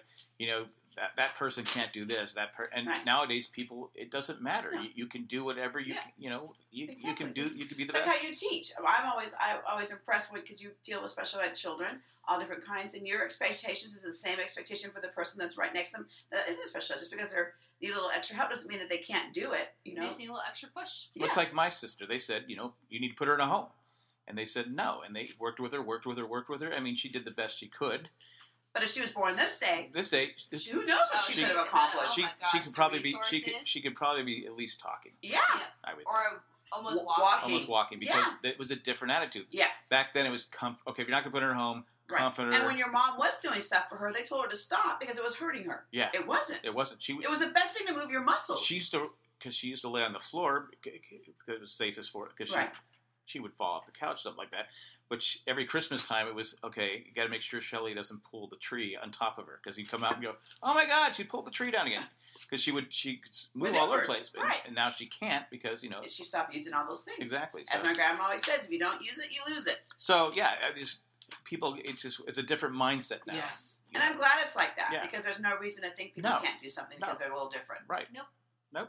that person can't do this. And
Right.
nowadays, people, it doesn't matter.
No.
You can do whatever you
Yeah.
can, you
Exactly.
can do. You can be the
It's like
best.
how you teach. I'm always impressed with, because you deal with special ed children, all different kinds, and your expectations is the same expectation for the person that's right next to them that isn't special ed. Just because they need a little extra help doesn't mean that they can't do it.
You just need a little extra push.
Well, it's like my sister. They said, you need to put her in a home. And they said no. And they worked with her. I mean, she did the best she could.
But if she was born this day,
This day,
who knows what she could have accomplished?
Oh
she
my gosh,
she could
the
probably be
resources.
she could probably be at least talking.
Yeah.
I would think.
Or almost
Walking.
walking.
Almost walking because it was a different attitude.
Yeah.
Back then it was okay. If you're not gonna put her in a home,
Right.
comfort her.
And when your mom was doing stuff for her, they told her to stop because it was hurting her.
Yeah.
It wasn't.
It wasn't.
It was the best thing to move your muscles.
She used to lay on the floor because it was safest for her because
Right.
she would fall off the couch, something like that. But every Christmas time, it was, okay, you got to make sure Shelly doesn't pull the tree on top of her. Because he'd come out and go, oh my God, she pulled the tree down again. Because she could move all over the place. But,
Right.
And now she can't because,
She stopped using all those things.
Exactly. So,
As my grandma always says, if you don't use it, you lose it.
so yeah, people, it's a different mindset now.
Yes.
You
And
know?
I'm glad it's like that
Yeah.
because there's no reason to think people
No.
can't do something
No.
because they're a little different.
Right.
Nope.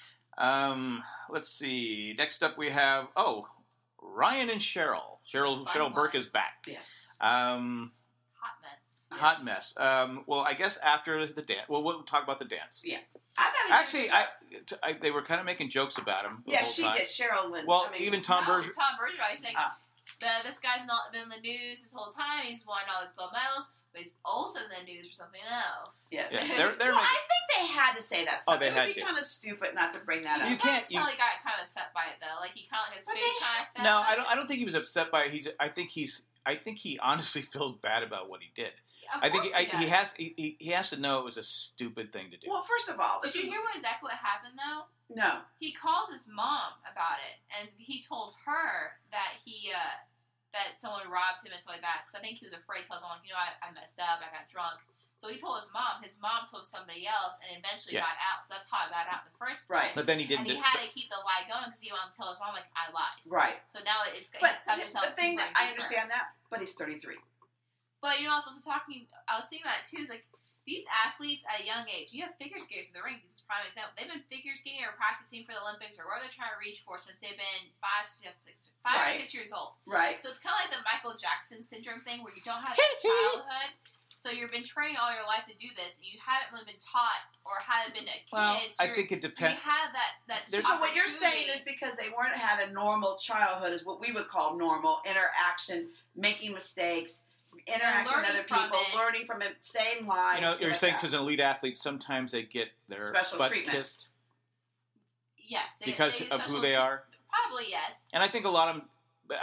Let's see. Next up we have, Ryan and Cheryl. Cheryl
Fun
Burke
one.
is back.
Yes.
Hot mess.
Hot mess. Well, I guess after the dance. Well, we'll talk about the dance.
I thought
Actually, they were kind of making jokes about him. The whole
she
time.
did. Cheryl Lynn.
Well,
I mean,
even Tom
No,
Bergeron.
Tom Bergeron. He's like,
Ah.
this guy's not been in the news this whole time. He's won all these gold medals, but he's also in the news for something else.
Yes.
Yeah, they're
Well,
making,
I think they had to say that stuff.
they
it
had
would be
to.
kind of stupid not to bring that up.
You can't.
Until he got kind of upset by it, though. Like, he kind of, his
But
face
they-
kind of
No, I don't think he was upset by it. I think he honestly feels bad about what he did. I think he has to know it was a stupid thing to do.
Well, first of all,
Did you hear exactly what happened, though?
no.
He called his mom about it, and he told her that that someone robbed him and stuff like that. Because I think he was afraid to tell someone, I messed up, I got drunk. So he told his mom. His mom told somebody else, and eventually got out. So that's how it got out in the first place.
Right.
But then he didn't.
And he had to keep the lie going because he wanted to tell his mom, like, I lied.
Right.
So now it's
But
he's talking himself
the thing
deeper
that
and
I
deeper.
understand that, but he's 33.
But I was also talking. I was thinking about it too. Is like these athletes at a young age. You have figure skaters in the ring. It's a prime example. They've been figure skating or practicing for the Olympics or where they're trying to reach for since they've been 5 or 6 years old.
Right.
So it's kind of like the Michael Jackson syndrome thing, where you don't have a childhood. So you've been training all your life to do this, and you haven't really been taught or haven't been a kid.
Well,
so
I think it
So
depends.
you have that.
So what you're saying
opportunity.
is because they weren't had a normal childhood, is what we would call normal interaction, making mistakes, interacting with
learning
other
from
people,
it.
learning from it, same lies.
You're saying because an elite athlete sometimes they get their
Special
butts
treatment.
kissed
Yes,
because of who they are.
Probably yes.
And I think a lot of them, but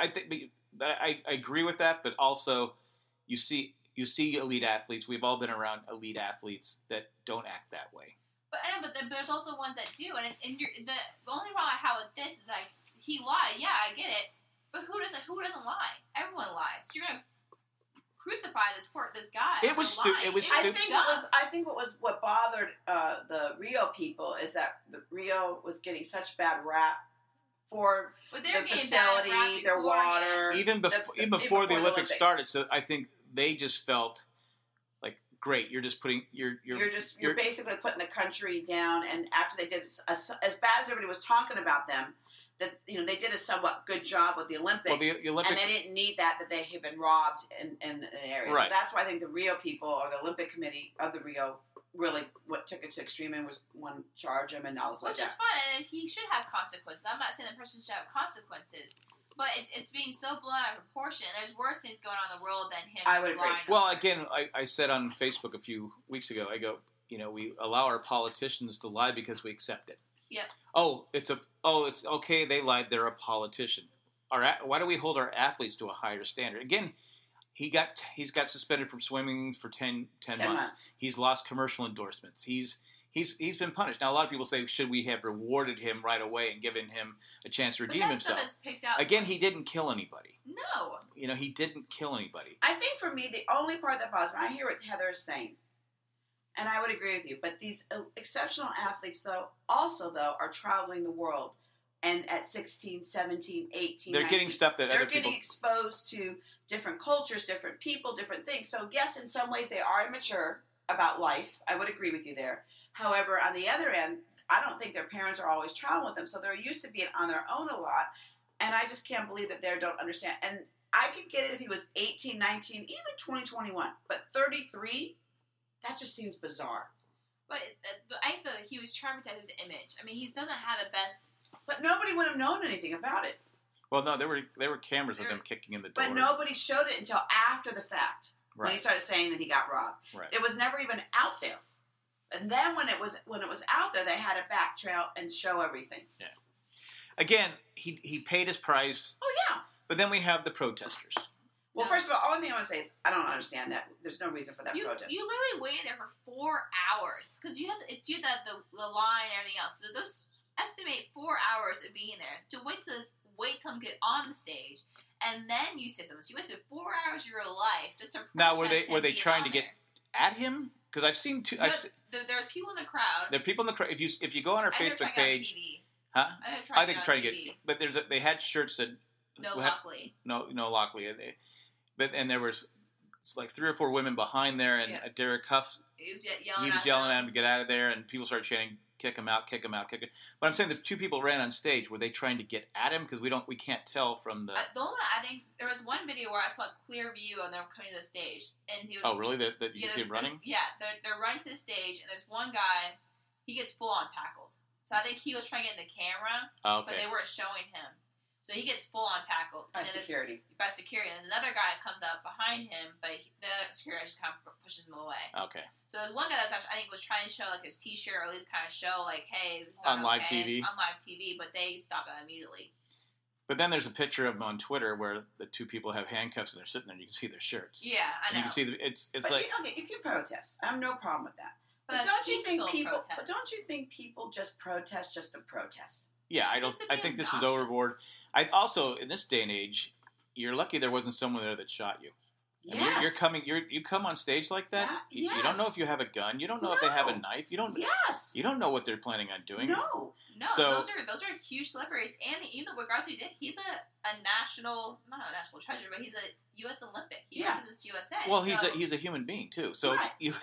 I agree with that. But also, you see elite athletes. We've all been around elite athletes that don't act that way.
But I know, but there's also ones that do, and the only problem I have with this is like he lied. Yeah, I get it, but who doesn't lie? Everyone lies. So you're gonna crucify this guy.
It was stupid. It was stupid.
I think what bothered the Rio people is that the Rio was getting such bad rap for the facility, their water,
even before the Olympics started. So I think they just felt like, great, you're just putting you're
basically putting the country down. And after they did as bad as everybody was talking about them, that they did a somewhat good job with the Olympics.
Well, the Olympics,
and they didn't need that they had been robbed in an area.
Right.
So that's why I think the Rio people or the Olympic Committee of the Rio really took it to extreme and was one charge him and all this like that.
Which is fine, and he should have consequences. I'm not saying the person should have consequences, but it's being so blown out of proportion. There's worse things going on in the world than him.
I would agree.
Well, again, I said on Facebook a few weeks ago, I go, we allow our politicians to lie because we accept it.
Yep.
It's okay. They lied. They're a politician. Why do we hold our athletes to a higher standard? Again, he's got suspended from swimming for 10 months. He's lost commercial endorsements. He's been punished. Now, a lot of people say, should we have rewarded him right away and given him a chance to redeem himself? Again, he didn't kill anybody.
No.
He didn't kill anybody.
I think for me, the only part that bothers me, I hear what Heather is saying, and I would agree with you, but these exceptional athletes, also, are traveling the world, and at 16, 17, 18,
they're
19,
getting stuff that
they're
other people...
getting exposed to different cultures, different people, different things. So, yes, in some ways they are immature about life. I would agree with you there. However, on the other end, I don't think their parents are always traveling with them, so they're used to being on their own a lot, and I just can't believe that they don't understand. And I could get it if he was 18, 19, even 20, 21, but 33... that just seems bizarre.
But I think he was traumatized his image. I mean, he doesn't have the best.
But nobody would have known anything about it.
Well, no, there were cameras of them kicking in the door.
But nobody showed it until after the fact.
Right.
When he started saying that he got robbed.
Right.
It was never even out there. And then when it was out there, they had to backtrail and show everything.
Yeah. Again, he paid his price.
Oh yeah.
But then we have the protesters.
Well, first of all, only thing I want to say is I don't understand that. There's no reason for that protest.
You literally waited there for 4 hours because you have to do the line and everything else. So those estimate 4 hours of being there to wait till him get on the stage, and then you say something. So you wasted 4 hours of your life just to protest.
Now, were they trying to get at him? Because I've seen two.
There's people in the crowd.
There are people in the crowd. If you go on our Facebook page,
huh?
I think trying to get. But they had shirts that
no Lockley.
No Lockley. And there was like 3 or 4 women behind there, and Derek Huff, he was yelling at him to get out of there, and people started chanting, "Kick him out! Kick him out! Kick him!" But I'm saying the 2 people ran on stage. Were they trying to get at him? Because we can't tell from the.
I think there was one video where I saw a clear view, and they were coming to the stage, and he was.
Oh, really? That you can see him running?
Yeah, they're running to the stage, and there's one guy. He gets full on tackled. So I think he was trying to get in the camera, but they weren't showing him. So he gets full on tackled.
By security.
By security. And another guy comes up behind him, but the security just kind of pushes him away.
Okay.
So there's one guy that's actually, I think, was trying to show like his T-shirt, or at least kind of show like, hey, this is
on live TV.
On live TV, but they stopped that immediately.
But then there's a picture of them on Twitter where the 2 people have handcuffs and they're sitting there, and you can see their shirts.
Yeah, I know.
And you can see it's
but
like
you can protest. I have no problem with that. But don't you think people just protest just to protest?
Yeah, I think this is overboard. I also, in this day and age, you're lucky there wasn't someone there that shot you.
Yes.
I mean, you come on stage like that.
Yeah,
you don't know if you have a gun. You don't know if they have a knife. You don't.
Yes.
You don't know what they're planning on doing.
No.
So,
those are huge celebrities, and even what Garcia did, he's not a national treasure, but he's a U.S. Olympic. He represents USA.
Well, he's a human being too. So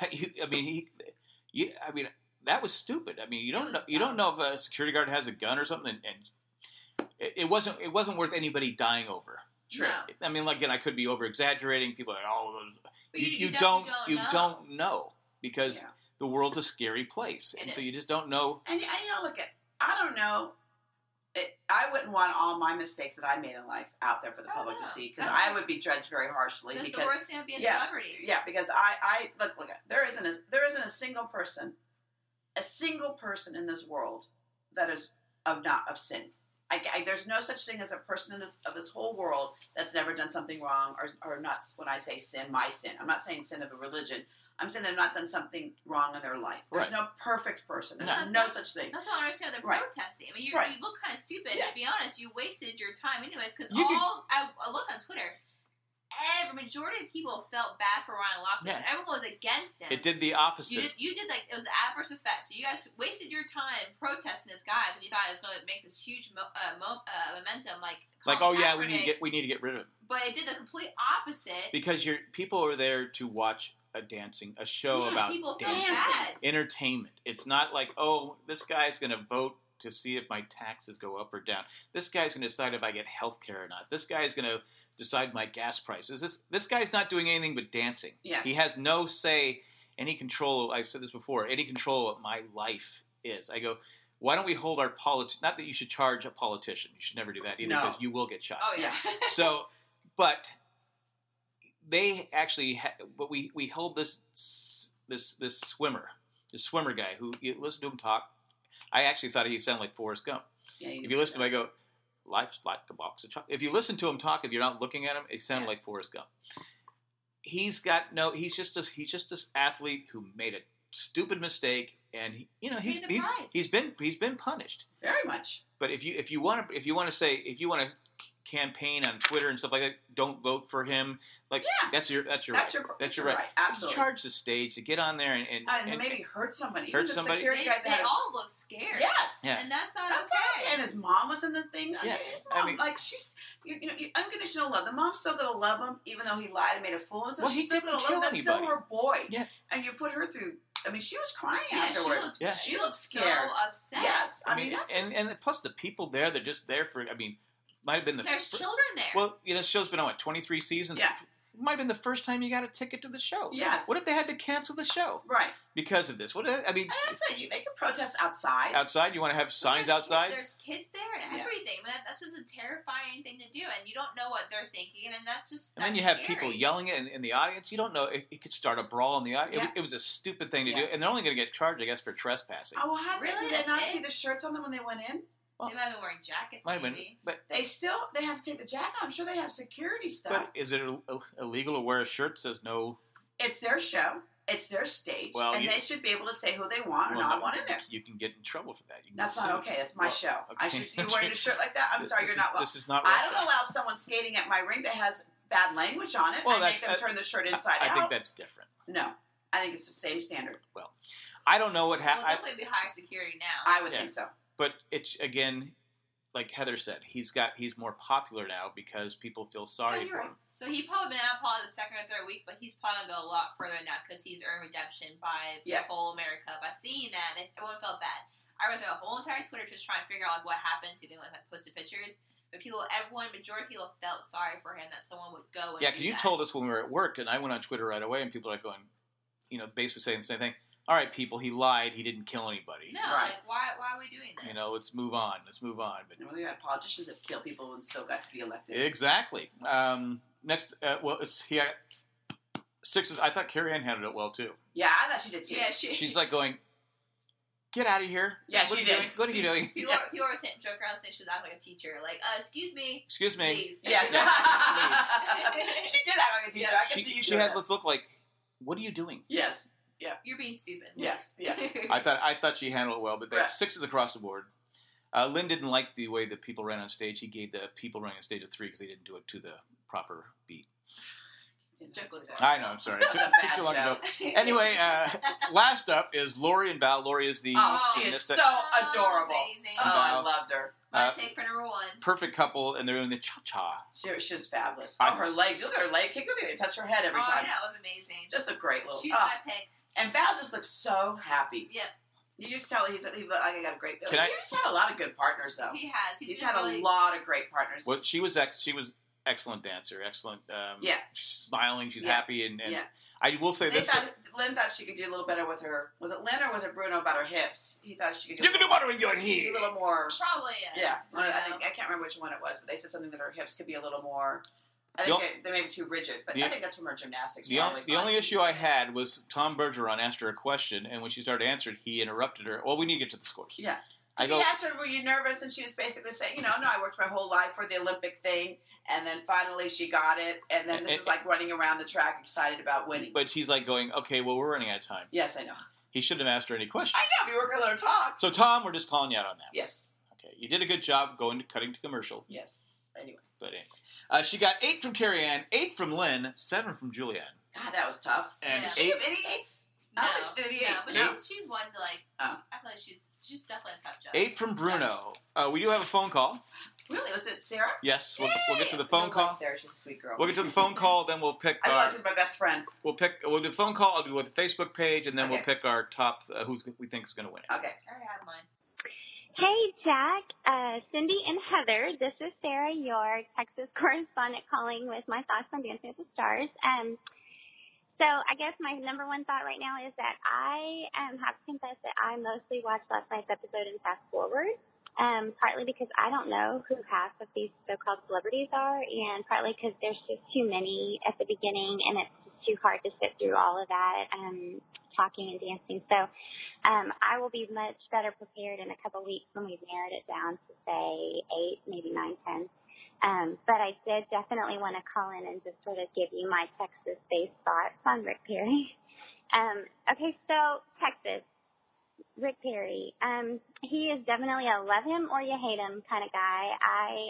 I mean, that was stupid. I mean, you don't know if a security guard has a gun or something, and it wasn't worth anybody dying over.
True.
No.
I mean, again, I could be over exaggerating. People are like,
but
you don't know because the world's a scary place, and so you just don't know.
And look, I don't know. I wouldn't want all my mistakes that I made in life out there for the public to see, because I would be judged very harshly.
That's
because
the worst thing to be a celebrity.
Yeah, because I look. There isn't a single person in this world that is not of sin. There's no such thing as a person in this whole world that's never done something wrong or not. When I say sin, my sin, I'm not saying sin of a religion. I'm saying they've not done something wrong in their life. There's no perfect person. There's no such thing.
That's what I understand. They're protesting. I mean, you look kind of stupid.
Yeah.
To be honest, you wasted your time anyways. Because I looked on Twitter. Every majority of people felt bad for Ryan Lochte. Yeah. Everyone was against him.
It did the opposite.
You did it was adverse effects. So you guys wasted your time protesting this guy because you thought it was going to make this huge momentum. We need to get rid of him. But it did the complete opposite.
Because people are there to watch a show about dancing, entertainment. It's not like, this guy's going to vote to see if my taxes go up or down. This guy's going to decide if I get health care or not. This guy's going to decide my gas prices. This guy's not doing anything but dancing.
Yes.
He has no say, any control. I've said this before. Any control of what my life is. I go, why don't we hold our politics? Not that you should charge a politician. You should never do that either because you will get shot.
Oh yeah.
But they actually, but we hold this swimmer guy who you listen to him talk. I actually thought he sounded like Forrest Gump.
Yeah,
if you listen to him, I go, life's like a box of chocolates. If you listen to him talk, if you're not looking at him, it sounded like Forrest Gump. He's just this athlete who made a stupid mistake, and he's been punished
very much.
But if you want to campaign on Twitter and stuff like that, don't vote for him. That's your right.
Absolutely.
Just charge the stage to get on there and
maybe hurt somebody.
Security guys they all look scared.
Yes,
and that's not okay.
And his mom was in the thing.
Yeah.
His mom, she's unconditional love. The mom's still gonna love him, even though he lied and made a fool of himself.
Well,
she's still gonna love him. That's still her boy.
Yeah,
and you put her through. I mean, she was crying afterwards.
She looked scared, so upset.
Yes,
I mean, and plus the people there, they're just there for. I mean, might have been
there's children there.
Well, the show's been on 23 seasons.
Yeah.
It might have been the first time you got a ticket to the show.
Yes.
What if they had to cancel the show?
Right.
Because of this? They
can protest outside.
Outside? You want to have signs outside?
There's kids there and everything. Yeah. That's just a terrifying thing to do, and you don't know what they're thinking, and that's just.
And then you have people yelling in the audience. You don't know. It could start a brawl in the audience. Yeah. It was a stupid thing to do, and they're only going to get charged, I guess, for trespassing.
Oh, well, did they not see the shirts on them when they went in?
Well, they might have been wearing jackets, maybe.
But
they have to take the jacket off. I'm sure they have security stuff.
But is it illegal to wear a shirt that says no? It's
their show. It's their stage. And they should be able to say who they want or not want in there.
You can get in trouble for that.
That's not okay. That's my show.
Okay.
You wearing a shirt like that? I'm sorry, you're not welcome.
This is not
I don't allow someone skating at my ring that has bad language on it. I make them turn the shirt inside out.
I think that's different.
No. I think it's the same standard.
Well, I don't know what happened.
Well, definitely be higher security now.
I would think so.
But it's, again, like Heather said, he's more popular now because people feel sorry for him.
So he probably been out the second or third week, but he's probably going to go a lot further now because he's earned redemption by the whole America. By seeing that, everyone felt bad. I read through the whole entire Twitter just trying to figure out what happened. See if anyone posted pictures. But majority of people felt sorry for him that someone would go and
because you told us when we were at work, and I went on Twitter right away, and people are going, basically saying the same thing. All right, people, he lied. He didn't kill anybody.
No, why are we doing this?
Let's move on. But
we got politicians that kill people and still got to be elected.
Exactly. Next, he had sixes. I thought Carrie Ann handled it well too.
Yeah, I thought she did too.
Yeah,
she's like going, "Get out of here!"
Yeah, she did.
What are you doing?
People were saying, joke around saying she was acting like a teacher. Like, excuse me.
Excuse me.
Leave.
Yes.
Leave.
She did act like a teacher.
Yeah.
I can see you.
She had let's look like. What are you doing?
Yes. Yeah.
You're being stupid.
Yeah.
I thought she handled it well, but sixes across the board. Lynn didn't like the way the people ran on stage. He gave the people running on stage a 3 because they didn't do it to the proper beat. I know. I'm sorry. It took too long to go. Anyway, last up is Lori and Val. Lori is the.
She is so adorable.
Amazing.
I loved her.
My pick for number 1.
Perfect couple, and they're doing the cha-cha.
She was fabulous. Her legs. Look at her leg kick. Look at it. They touch her head every time.
Oh, yeah, it was amazing.
Just a great little.
She's my pick.
And Val just looks so happy.
Yep.
You just tell he's got a great. He's had a lot of good partners though.
He has.
He's had a lot of great partners.
Well, she was excellent dancer, excellent. Smiling, she's happy, and I will say this.
Lynn thought she could do a little better with her. Was it Lynn or was it Bruno about her hips? He thought she could.
You can do better with your hips.
A little more.
Probably.
Yeah. I can't remember which one it was, but they said something that her hips could be a little more. I think they may be too rigid, but I think that's from her gymnastics.
The only issue I had was Tom Bergeron asked her a question, and when she started answering, he interrupted her. Well, we need to get to the scores.
Yeah.
I
He
go,
asked her, were you nervous? And she was basically saying, no, I worked my whole life for the Olympic thing. And then finally she got it. And then this is like running around the track excited about winning.
but she's like going, okay, well, we're running out of time.
Yes, I know.
He shouldn't have asked her any questions.
I know. We were going to let her talk.
So, Tom, we're just calling you out on that.
Yes.
Okay, you did a good job cutting to commercial.
Yes. Anyway.
But anyway. She got 8 from Carrie Ann, 8 from Lynn, 7 from Julianne.
God, that was tough.
And
Yeah.
Did she have any 8s? I don't think she did any 8s.
but
No.
she's one to like.
Oh.
I feel like she's definitely a tough judge.
8 from Bruno. We do have a phone call.
Really? Was it Sarah?
Yes, we'll get to the phone
I
call.
like Sarah. She's a sweet girl.
We'll get to the phone call, then we'll pick
I
our.
thought she was my best friend.
We'll do the phone call. I'll do with the Facebook page, and then we'll
Okay.
pick our top who's we think is going to win it.
Okay.
I already have mine.
Hey, Jack, Cindy, and Heather. This is Sarah, your Texas correspondent, calling with my thoughts on Dancing with the Stars. So I guess my number one thought right now is that I have to confess that I mostly watched last night's episode and fast forward, partly because I don't know who half of these so-called celebrities are, and partly because there's just too many at the beginning, and it's just too hard to sit through all of that talking and dancing. So I will be much better prepared in a couple weeks when we've narrowed it down to, say, 8, maybe 9, 10. But I did definitely want to call in and just sort of give you my Texas-based thoughts on Rick Perry. Okay, so Texas, Rick Perry. He is definitely a love him or you hate him kind of guy.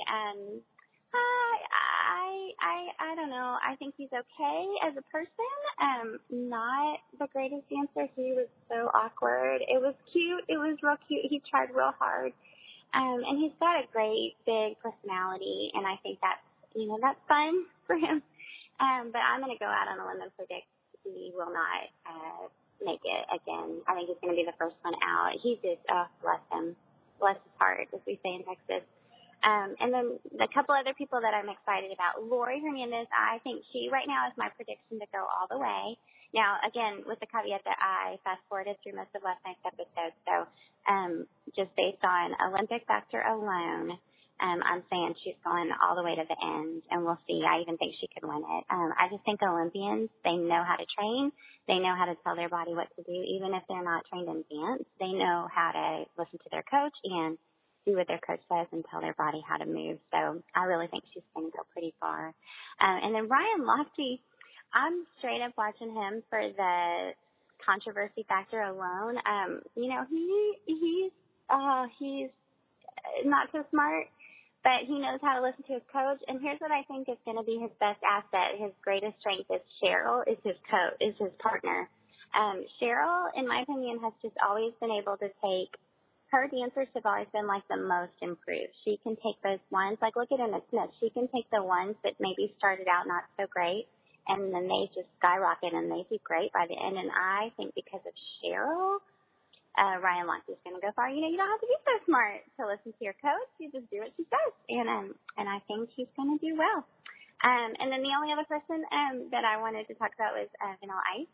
I don't know. I think he's okay as a person. Not the greatest dancer. He was so awkward. It was cute. It was real cute. He tried real hard. And he's got a great big personality, and I think that's fun for him. But I'm going to go out on a limb and predict he will not make it again. I think he's going to be the first one out. He just, bless him. Bless his heart, as we say in Texas. And then a couple other people that I'm excited about. Lori Hernandez, I think she right now is my prediction to go all the way. Now, again, with the caveat that I fast-forwarded through most of last night's episode, so just based on Olympic factor alone, I'm saying she's going all the way to the end, and we'll see. I even think she could win it. I just think Olympians, they know how to train. They know how to tell their body what to do, even if they're not trained in dance. They know how to listen to their coach and do what their coach says and tell their body how to move. So I really think she's going to go pretty far. And then Ryan Lochte, I'm straight up watching him for the controversy factor alone. He's not so smart, but he knows how to listen to his coach. And here's what I think is going to be his best asset. His greatest strength is Cheryl, is his coach, is his partner. Cheryl, in my opinion, has just always been able to take. Her dancers have always been like the most improved. She can take those ones, like look at Emma Smith. She can take the ones that maybe started out not so great, and then they just skyrocket and they do great by the end. And I think because of Cheryl, Ryan Lochte is going to go far. You don't have to be so smart to listen to your coach. You just do what she says, and I think he's going to do well. And then the only other person that I wanted to talk about was Vanilla Ice.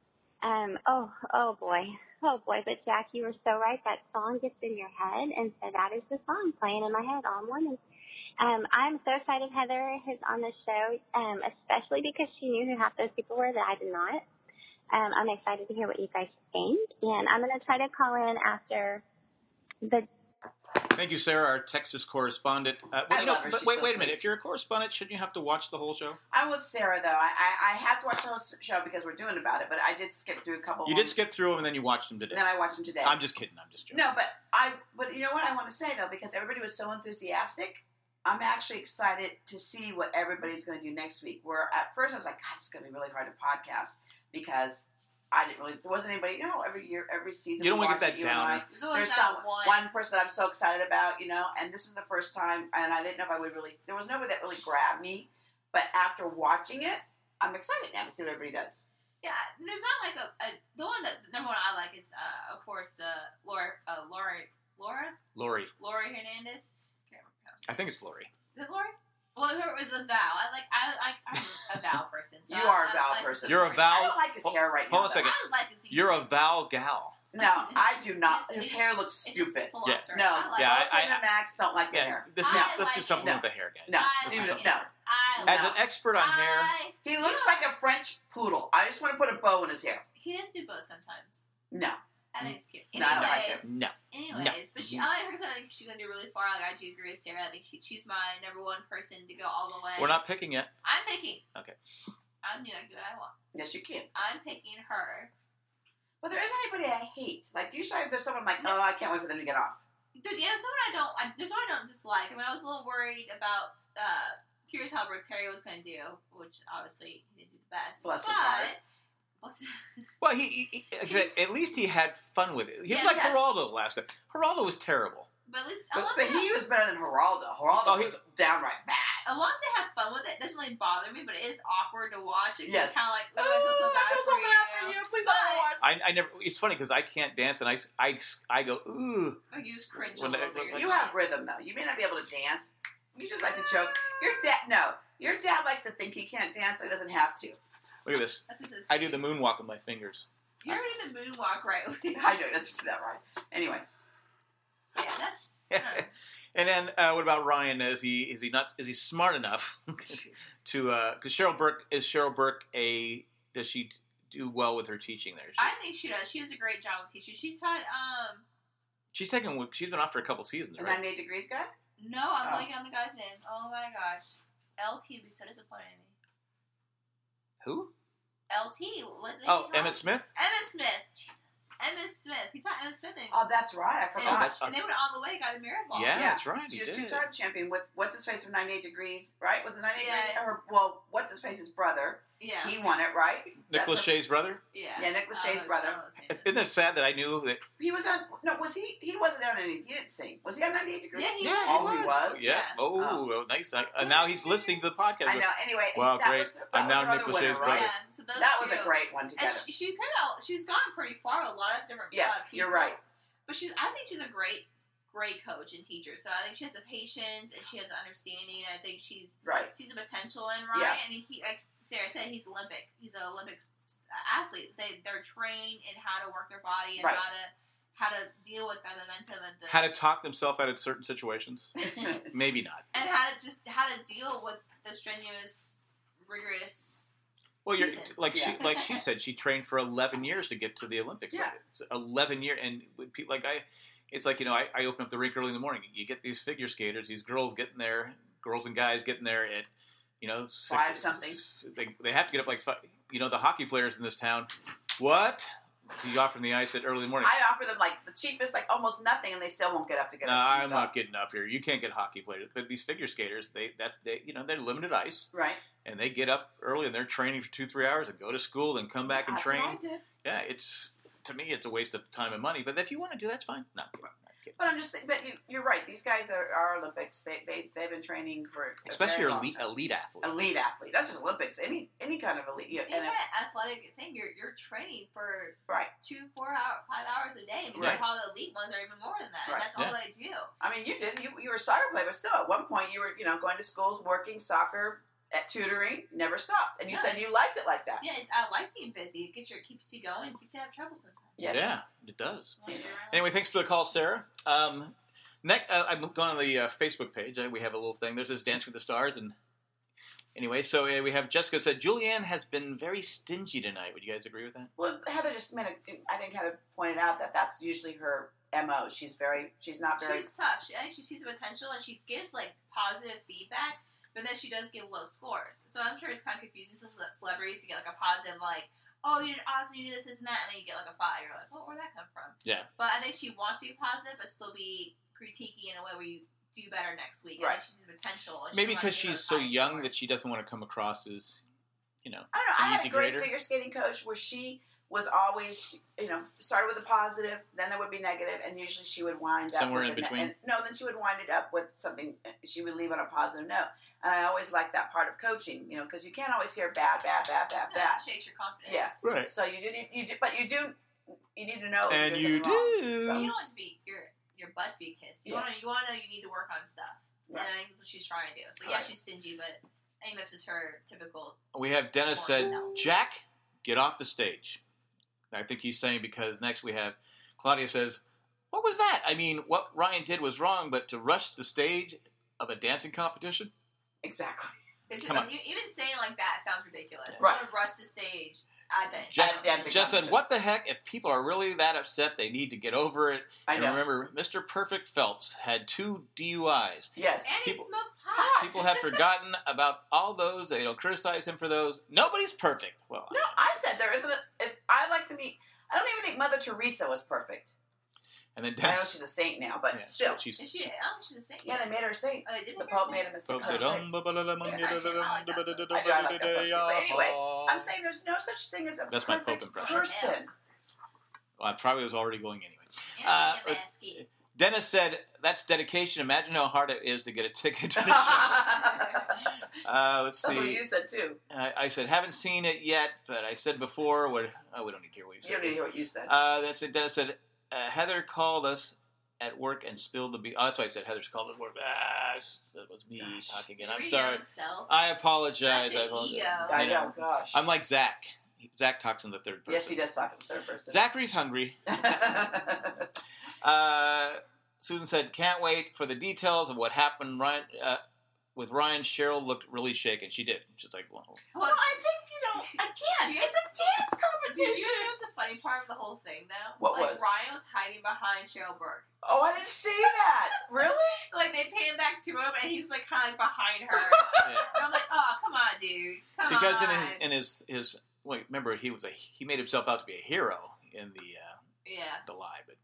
Oh boy, but Jack, you were so right. That song gets in your head, and so that is the song playing in my head all morning. I'm so excited Heather is on the show, especially because she knew who half those people were that I did not. I'm excited to hear what you guys think, and I'm going to try to call in after the...
Thank you, Sarah, our Texas correspondent.
I love her.
But
She's
wait
so
a minute.
sweet.
If you're a correspondent, shouldn't you have to watch the whole show?
I'm with Sarah, though. I have to watch the whole show because we're doing about it, but I did skip through a couple.
You did skip through them, and then you watched them today.
And then I watched them today.
I'm just kidding. I'm just joking.
No, but you know what I want to say, though, because everybody was so enthusiastic, I'm actually excited to see what everybody's going to do next week. Where at first I was like, God, it's going to be really hard to podcast because there wasn't anybody, every season.
You don't
we
want to
watch
get that
it, you and
down.
I. There's one person I'm so excited about, and this is the first time, and I didn't know if I would really, there was nobody that really grabbed me, but after watching it, I'm excited now to see what everybody does.
Yeah, there's not like the one that, the number one I like is, of course, the Lori Hernandez. Can't remember.
I think it's Lori.
Is it Lori? Well, whoever was with Val. I'm a Val person. So
You are a Val
like
person.
You're a Val.
I don't like his hair right now.
Hold on a second.
I like his
You're a Val gal.
No, I do not.
It
His
just-
hair looks
it just
stupid.
flops,
Yeah.
right?
No,
I like
Yeah,
it.
both him and Max don't like the
Yeah,
hair.
let's do
like
something
it.
with the hair, guys.
No.
Let's do
I
something.
like
No.
it. I
As
like
an expert on hair,
He looks like a French poodle. I just want to put a bow in his hair.
He does do both sometimes.
No.
I think it's cute.
No, I don't like
Anyways,
this.
No.
anyways, but I like her. I think she's gonna do really far. Like I do agree with Sarah. I think she's my number one person to go all the way.
We're not picking yet.
I'm picking.
Okay.
I'm new. I can do what I want.
Yes, you can.
I'm picking her.
But there isn't anybody I hate. Like, usually there's someone like, oh, I can't wait for them to get off.
Dude, yeah, there's someone I don't dislike. I mean, I was a little worried about. Curious how Rick Perry was going to do, which obviously he didn't do the best.
Bless his heart.
Well, he at least he had fun with it. He was like Geraldo last time. Geraldo was terrible.
But at least
But he was better than Geraldo. Geraldo was downright bad.
as long as they have fun with it, it doesn't really bother me, but it is awkward to watch. It's
Yes.
kind of like,
Oh,
I feel so bad
for you. Please don't watch.
I never. It's funny because I can't dance, and I go ooh.
Like, you just cringe a
When
little
it-
bit.
You have rhythm, though. You may not be able to dance. You just like to choke. Your dad likes to think he can't dance, so he doesn't have to.
Look at this.
That's just his
I do the
face.
moonwalk with my fingers.
You're doing the moonwalk right.
I know, that's that right. Anyway.
Yeah, that's.
And then what about Ryan? Is he smart enough to because Cheryl Burke does she do well with her teaching there?
I think she does. She does a great job with teaching. She taught
She's been off for a couple seasons,
The
right?
98 Degrees guy?
no, I'm blanking on the guy's name. Oh my gosh. LT would be so disappointed in me.
Who?
LT.
Emmett Smith.
Emmett Smith. Jesus. Emmett Smith. He taught Emmett Smith.
Oh, that's right. I forgot.
And they went all the way, got a mirror ball.
Yeah, that's right.
She
He
was
did.
two-time champion with what's-his-face from 98 Degrees, right? Was it 98
Yeah.
Degrees? Or, well, what's-his-face's brother.
Yeah.
He won it, right?
Nick
That's
Lachey's brother.
Yeah.
Yeah, Nick Lachey's brother.
Isn't it sad that I knew that?
He was on. No, was he? He wasn't on any. He didn't sing. Was he on 98 Degrees?
Yeah, he
Yeah,
was.
Oh, he was.
Yeah.
Yeah.
Oh, nice. Now he's listening to the podcast.
I know. Anyway,
Wow,
that
great.
was, that
I'm
was
now
another
Nick
winner,
Lachey's
right?
brother.
Yeah. So those
That was
two.
a great one
And
together.
she's gone pretty far. A lot of different.
Yes,
people.
you're right.
But I think she's a great coach and teacher. So I think she has the patience and she has the understanding. And I think she's
Right.
sees the potential in Ryan.
Yes.
And he, like Sarah said, he's Olympic. He's an Olympic athlete. They're trained in how to work their body and
Right.
how to deal with that momentum and
How to talk themselves out of certain situations? Maybe not.
and how to deal with the strenuous, rigorous.
Well, you're
season.
like she said, she trained for 11 years to get to the Olympics.
Yeah.
It's 11 years, and with people it's like I open up the rink early in the morning. You get these figure skaters, these girls and guys getting there at
5 something.
They have to get up like 5. The hockey players in this town. What? You got from the ice at early in the morning.
I offer them like the cheapest, like almost nothing, and they still won't get up to get
No,
up.
I'm not getting up here. You can't get hockey players, but these figure skaters, they're limited ice,
Right.
and they get up early and they're training for 2-3 hours and go to school, then come back and
That's
train.
what I did.
Yeah, to me, it's a waste of time and money. But if you want to do, that's fine. No, I'm kidding.
But I'm just saying, but you're right. These guys are Olympics. They've been training for a
Especially
very
your
long time.
elite athletes.
Elite athlete, not just Olympics. Any kind of elite.
In that athletic thing, you're training for
Right.
2, 4 hours, 5 hours a day. I mean,
Right.
probably the elite ones are even more than that.
Right.
And that's all they do.
I mean, you did. You were a soccer player, but still, at one point, you were going to schools, working soccer, at tutoring, never stopped. And you said you liked it like that.
Yeah, I like being busy. It keeps you going. It keeps you out of trouble sometimes.
Yes.
Yeah, it does.
Yeah.
Anyway, thanks for the call, Sarah. Next, I'm going on the Facebook page. We have a little thing. There's this Dance with the Stars, and anyway, so we have Jessica said Julianne has been very stingy tonight. Would you guys agree with that?
Well, Heather just I think Heather pointed out that that's usually her MO. She's not very.
She's tough. I think she sees the potential and she gives positive feedback, but then she does give low scores. So I'm sure it's kind of confusing to celebrities to get a positive oh, you did awesome, you did this and that, and then you get a 5. You're like, well, where'd that come from?
Yeah.
But I think she wants to be positive, but still be critiquey in a way where you do better next week.
Right.
I think she sees the potential. And
Maybe
she
because
wants to give
she's
it a
so
high
young
score.
that she doesn't want to come across as,
I don't know. I had
easy
a great
grader.
figure skating coach where she was always, started with a positive, then there would be negative, and usually she would wind up
Somewhere
with
in between?
then she would wind it up with something. She would leave on a positive note, and I always liked that part of coaching, because you can't always hear bad.
No, it shakes your confidence.
Yeah.
right.
So you need to know. if
And
there's
you
something wrong.
do.
So-
You don't want to be your butt to be kissed. You want to know you need to work on stuff.
Right.
And I think that's what she's trying to do. So yeah,
Right.
she's stingy, but I think that's just her typical.
We have Dennis
Sure.
said, Jack, get off the stage. I think he's saying because next we have Claudia says, what was that? I mean, what Ryan did was wrong, but to rush the stage of a dancing competition?
Exactly.
It's
Come
just,
on.
even saying like that sounds ridiculous.
Right.
Right. Rush the stage. I didn't.
Just said, what the heck? If people are really that upset, they need to get over it.
I know.
And remember, Mr. Perfect Phelps had 2 DUIs.
Yes.
And he
People-
smoked pot.
People have forgotten about all those. They don't criticize him for those. Nobody's perfect. Well,
No, I said there isn't. If I like to meet. I don't even think Mother Teresa was perfect.
and then
I know
Dennis.
she's a saint now, but
Yeah,
still.
she's-
Is she? Oh, she's the same.
Yeah, they made her a saint.
Oh, they did
The
make her
Pope
say
made
it?
him a
Pope
saint.
said,
I like that book too. But anyway, I'm saying there's no such thing as a
That's my Pope
perfect
impression.
person.
Well, I probably was already going anyway.
Yeah,
let's-
basket.
Dennis said, that's dedication. Imagine how hard it is to get a ticket to the show. Let's
That's what
see.
you said too.
I said, haven't seen it yet, but I said before, we don't need to hear what you
You
said.
don't need to hear what you said.
That's it. Dennis said, Heather called us at work and spilled the beans. Oh, that's why I said Heather's called at work. That was me
Gosh.
talking again.
You're
I'm
your
sorry.
own self.
I apologize.
Such an
I apologize.
ego.
I know, gosh.
I'm like Zach. Zach talks in the third person.
Yes, he does talk in the third person.
Zachary's hungry. Susan said, can't wait for the details of what happened with Ryan. Cheryl looked really shaken. She did. She's like, well,
Well, I think, again, it's a dance
Did
competition.
you know the funny part of the whole thing, though?
What
like,
was?
Ryan was hiding behind Cheryl Burke.
Oh, I didn't see that. Really?
Like, they pan back to him, and he's, like, kind of like behind her.
yeah.
And I'm like, oh, come on, dude. Come
Because
on.
in his wait, remember he made himself out to be a hero in the lie, but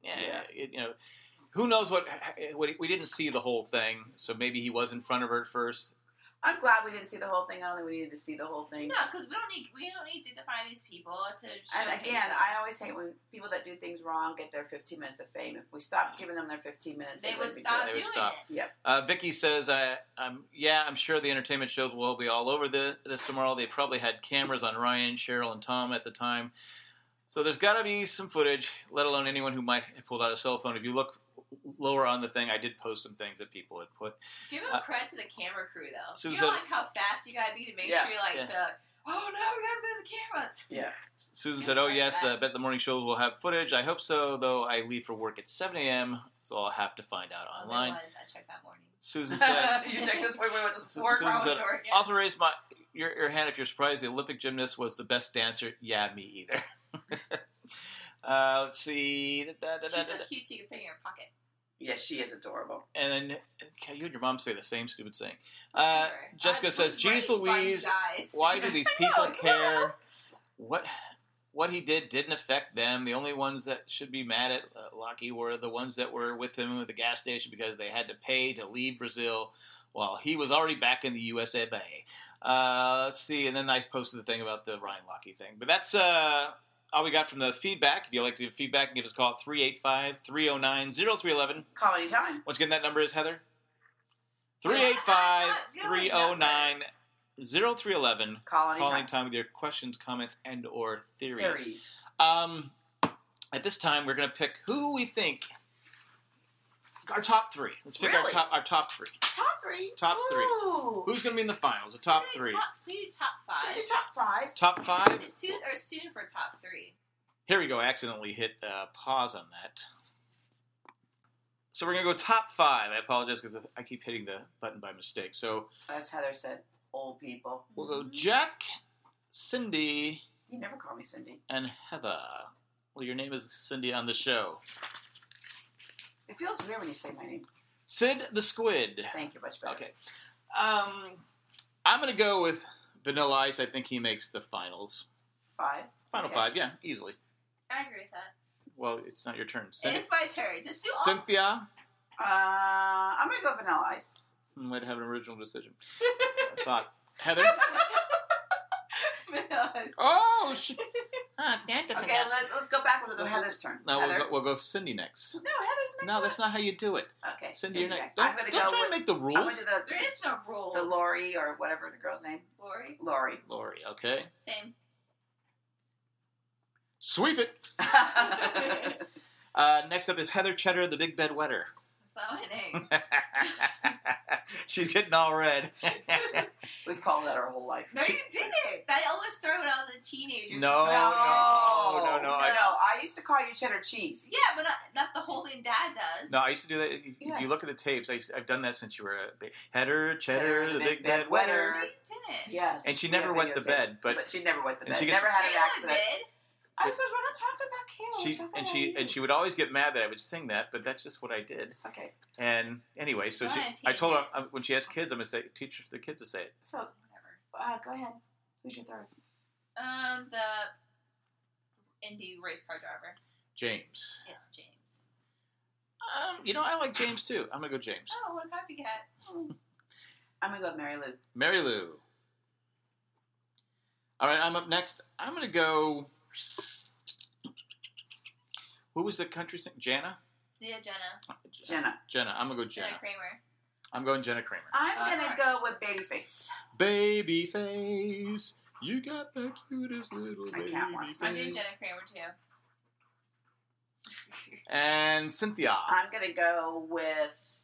who knows what we didn't see the whole thing, so maybe he was in front of her at first.
I'm glad we didn't see the whole thing. I don't think we needed to see the whole thing.
No, because we don't need to define these people to
And
showcase
again,
them.
I always hate when people that do things wrong get their 15 minutes of fame. If we stopped giving them their 15 minutes,
they
it
would
would be
stop
good.
They would
doing
stop.
it.
Yep.
Vicky says, I'm sure the entertainment shows will be all over this tomorrow. They probably had cameras on Ryan, Cheryl, and Tom at the time. So there's got to be some footage, let alone anyone who might have pulled out a cell phone. If you look lower on the thing, I did post some things that people had put.
Give them credit to the camera crew, though.
Susan
You know, like, how fast you gotta be to make
Yeah.
sure, like,
Yeah.
to, oh, no, we gotta move the cameras.
Yeah.
Susan
Yeah,
said, oh,
like
yes,
that.
I bet the morning shows will have footage. I hope so, though I leave for work at 7 a.m., so I'll have to find out
Oh,
online.
there was. I checked that morning.
Susan said,
You take this when we went to
Susan
work.
I was
said,
working.
also raise your hand if you're surprised the Olympic gymnast was the best dancer. Yeah, me either. Let's see.
She's so cute, too. You can put it in your pocket.
Yes, she is adorable.
And then you and your mom say the same stupid saying.
Whatever.
Jessica
I
says,
was
"Geez,
raised by you
Louise,
guys."
why do these
I know,
people
come
care? What he did didn't affect them. The only ones that should be mad at Lockie were the ones that were with him at the gas station because they had to pay to leave Brazil while he was already back in the USA Bay." Let's see. And then I posted the thing about the Ryan Lockie thing. But that's all we got from the feedback. If you'd like to give feedback, give us a call at 385-309-0311.
Call anytime.
Once again, that number is, Heather?
I'm not doing
385-309-0311.
Call
Calling
anytime.
time with your questions, comments, and or theories.
Theories.
At this time, we're going to pick who we think our top three. Let's pick
Really?
our top three.
Top three.
Top three.
Ooh.
Who's going to be in the finals? The top three.
Top 5.
Do top five.
Top five.
It's soon for top 3.
Here we go. I accidentally hit pause on that. So we're going to go top five. I apologize because I keep hitting the button by mistake. So
As Heather said, old people.
we'll go Jack, Cindy,
You never call me Cindy.
and Heather. Well, your name is Cindy on the show.
It feels weird when you say my name.
Sid the Squid.
Thank you much better.
Okay. I'm going to go with Vanilla Ice. I think he makes the finals.
Five.
Final
Okay.
five, yeah, easily.
I agree with that.
Well, it's not your turn.
It is my turn. Just do all.
Cynthia
I'm going to go Vanilla Ice.
might have an original decision. I thought. Heather? Oh,
Okay, let's go back. We'll go Heather's turn.
No,
Heather.
we'll go Cindy next.
No, Heather's next
No,
one.
that's not how you do it.
Okay,
Cindy, you're
next.
next.
I'm
Don't
going to
try
go
and
with...
make the
I'm
rules.
going to do
There is no rules.
the Lori or whatever the girl's name.
Lori?
Lori.
Lori, okay.
Same.
Sweep it. Next up is Heather Cheddar, the Big Bed Wetter.
That's not my name.
She's getting all red.
We've called that our whole life.
No, you didn't. That always started when I was a teenager.
No.
No,
I-
I used to call you cheddar cheese.
Yeah, but not the whole thing Dad does.
No, I used to do that. If
Yes.
you look at the tapes, I've done that since you were a baby. Header, cheddar, the big bed wetter.
No, you didn't.
Yes.
And she
we
never
have
wet the
videotapes.
bed, but
she never wet the
and
bed.
she gets-
Never had an
Kayla
accident.
did.
I said, we're not talking about Kayla. We're talking about you.
she would always get mad that I would sing that, but that's just what I did.
Okay.
And anyway, so
Go ahead,
I
teach
told
it.
her when she has kids, I'm gonna say teach the kids to say it.
So,
Whatever.
go ahead. Who's your third?
The Indy race car driver.
James.
It's James.
I like James too. I'm gonna go James.
Oh, what a copycat.
I'm going to go with Mary Lou.
Mary Lou. All right, I'm up next. I'm gonna go. Who was the country singer? Jana.
Yeah,
Jenna.
Jenna. I'm gonna go Jenna.
Jenna Kramer.
I'm going Jenna Kramer.
I'm going to
alright.
go with Babyface.
Babyface, you got the cutest little
I
baby
can't watch.
I'm doing
face.
Jenna Kramer too.
And Cynthia.
I'm going to go with,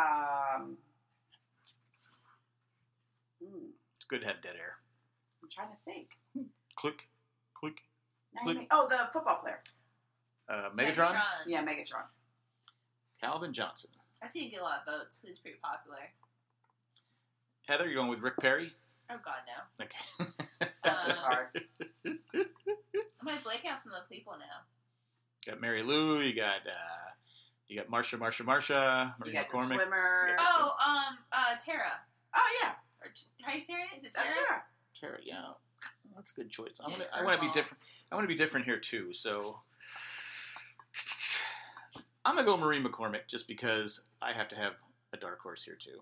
It's good to have dead air.
I'm trying to think.
Click, click.
Now you
Click.
make- oh, the football player.
Megatron.
Yeah, Megatron.
Calvin Johnson.
I see him get a lot of votes because he's pretty popular.
Heather, you're going with Rick Perry?
Oh, God, no.
Okay.
That's just hard.
I'm going to blank out some of the people now.
Got Mary Lou. You got Marsha,
You
Marie
got the
McCormick.
swimmer.
Yeah.
Oh, Tara.
Oh, yeah.
Or how you say her name? Is it Tara?
That's her.
Tara, yeah. That's a good choice. I
Yeah,
want to be
curveball.
different. I want to be different here too. So I'm gonna go Marie McCormick just because I have to have a dark horse here too.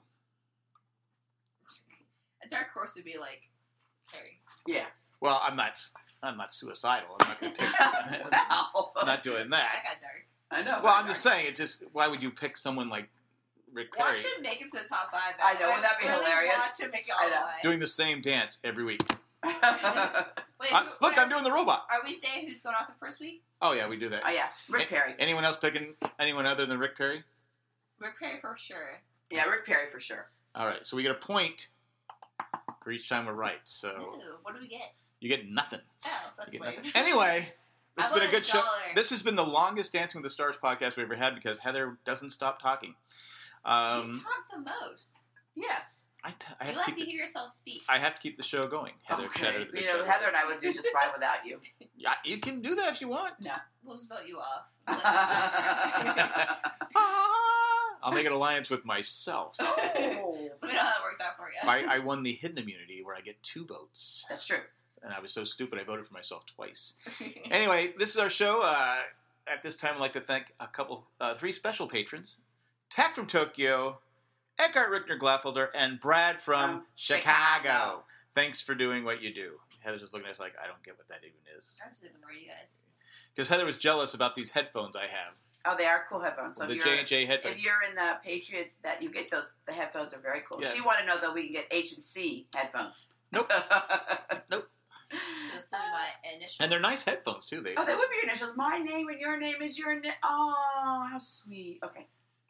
A dark horse would be like Harry.
Yeah.
Well, I'm not suicidal. I'm not going to pick.
Wow.
I'm not doing that.
I got dark.
I know.
Well, I'm just saying. It's just why would you pick someone like Rick Perry
Watch him make it to the top 5.
I know, wouldn't that be
really
hilarious?
Watch him make it
I
all the
know.
way.
doing the same dance every week?
Wait,
Look, I'm doing the robot.
Are we saying who's going off the first week?
Oh yeah, we do that.
Oh, yeah. Rick Perry.
Anyone else picking anyone other than Rick Perry?
Rick Perry for sure.
Yeah, Rick Perry for sure.
All right, so we get a point for each time we're right. So
Ooh, what do we get?
you get nothing.
Oh, that's
You get
lame.
nothing. Anyway, this has
I
been a
want
good show.
$1.
This has been the longest Dancing with the Stars podcast we ever had because Heather doesn't stop talking.
You talk the most.
Yes.
I
You
have
like
to
to
keep
hear yourself speak.
I have to keep the show going. Heather,
Okay.
Cheddar, the Big
You know,
Bad
Heather
Wolf.
and I would do just fine without you.
Yeah, you can do that if you want.
We'll just vote you off.
I'll make an alliance with myself.
Oh.
Let me know how that works out for you.
I won the hidden immunity where I get 2 votes.
That's true.
And I was so stupid I voted for myself twice. Anyway, this is our show. At this time, I'd like to thank 3 special patrons. Tack from Tokyo, Eckhart Rickner Glaffelder, and Brad from Chicago. Thanks for doing what you do. Heather's just looking at us like, I don't get what that even is.
I'm just ignoring you guys.
Because Heather was jealous about these headphones I have.
Oh, they are cool headphones. So
The
if you're,
J&J headphones.
if you're in the Patriot, that you get those, the headphones are very cool.
Yeah.
She wanted to know that we can get H&C headphones.
Nope.
Just leave my initials.
And they're nice headphones, too.
Oh, they would be your initials. My name and your name is your name. Oh, how sweet. Okay.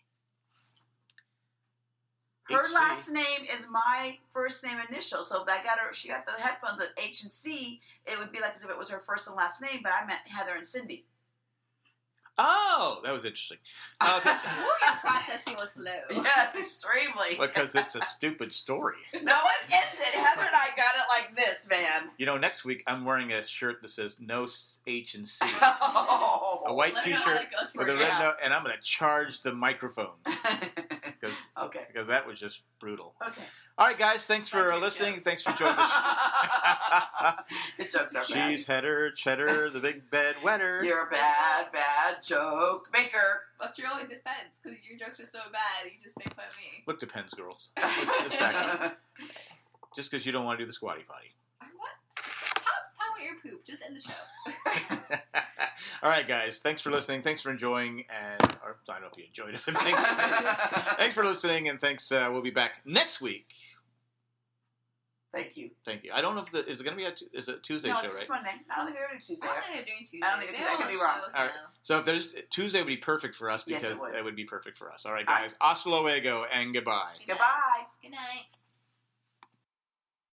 Her
HC.
last name is my first name initial. So if I got her, she got the headphones at H&C, it would be like as if it was her first and last name, but I meant Heather and Cindy.
Oh, that was interesting.
Ooh, your processing was slow.
Yes, extremely.
Because it's a stupid story.
No, it isn't. Heather and I got it like this, man.
You know, next week I'm wearing a shirt that says no H and C.
Oh.
A white
Let me know how
T-shirt
that goes for
with a
you.
red note, and I'm going to charge the microphone
Okay.
because that was just brutal.
Okay.
All right, guys, thanks for
Like your
listening.
jokes.
Thanks for joining us.
The jokes are bad.
She's Heather, Cheddar, the big bed wetter.
You're a bad, bad joke maker.
That's your only defense, because your jokes are so bad, you just make fun of me.
Look, depends, girls. Just back up. Just because you don't want to do the squatty potty.
What? Stop talking about your poop. Just end the show.
All right, guys. Thanks for listening. Thanks for enjoying. Or I don't know if you enjoyed it. But thanks for listening, and thanks. We'll be back next week.
Thank you.
Thank you. I don't know if is it going to be is it a Tuesday
No,
show,
it's
right?
just Monday. I don't think they're doing Tuesday.
I don't think they're doing Tuesday.
I don't think it's
They
Tuesday. I could
all
be wrong.
shows
All right.
now.
So if there's Tuesday would be perfect for us
Yes,
because
it would.
that would be perfect for us. All right,
All
guys. Hasta luego and goodbye.
Good night.
Goodbye.
Good night.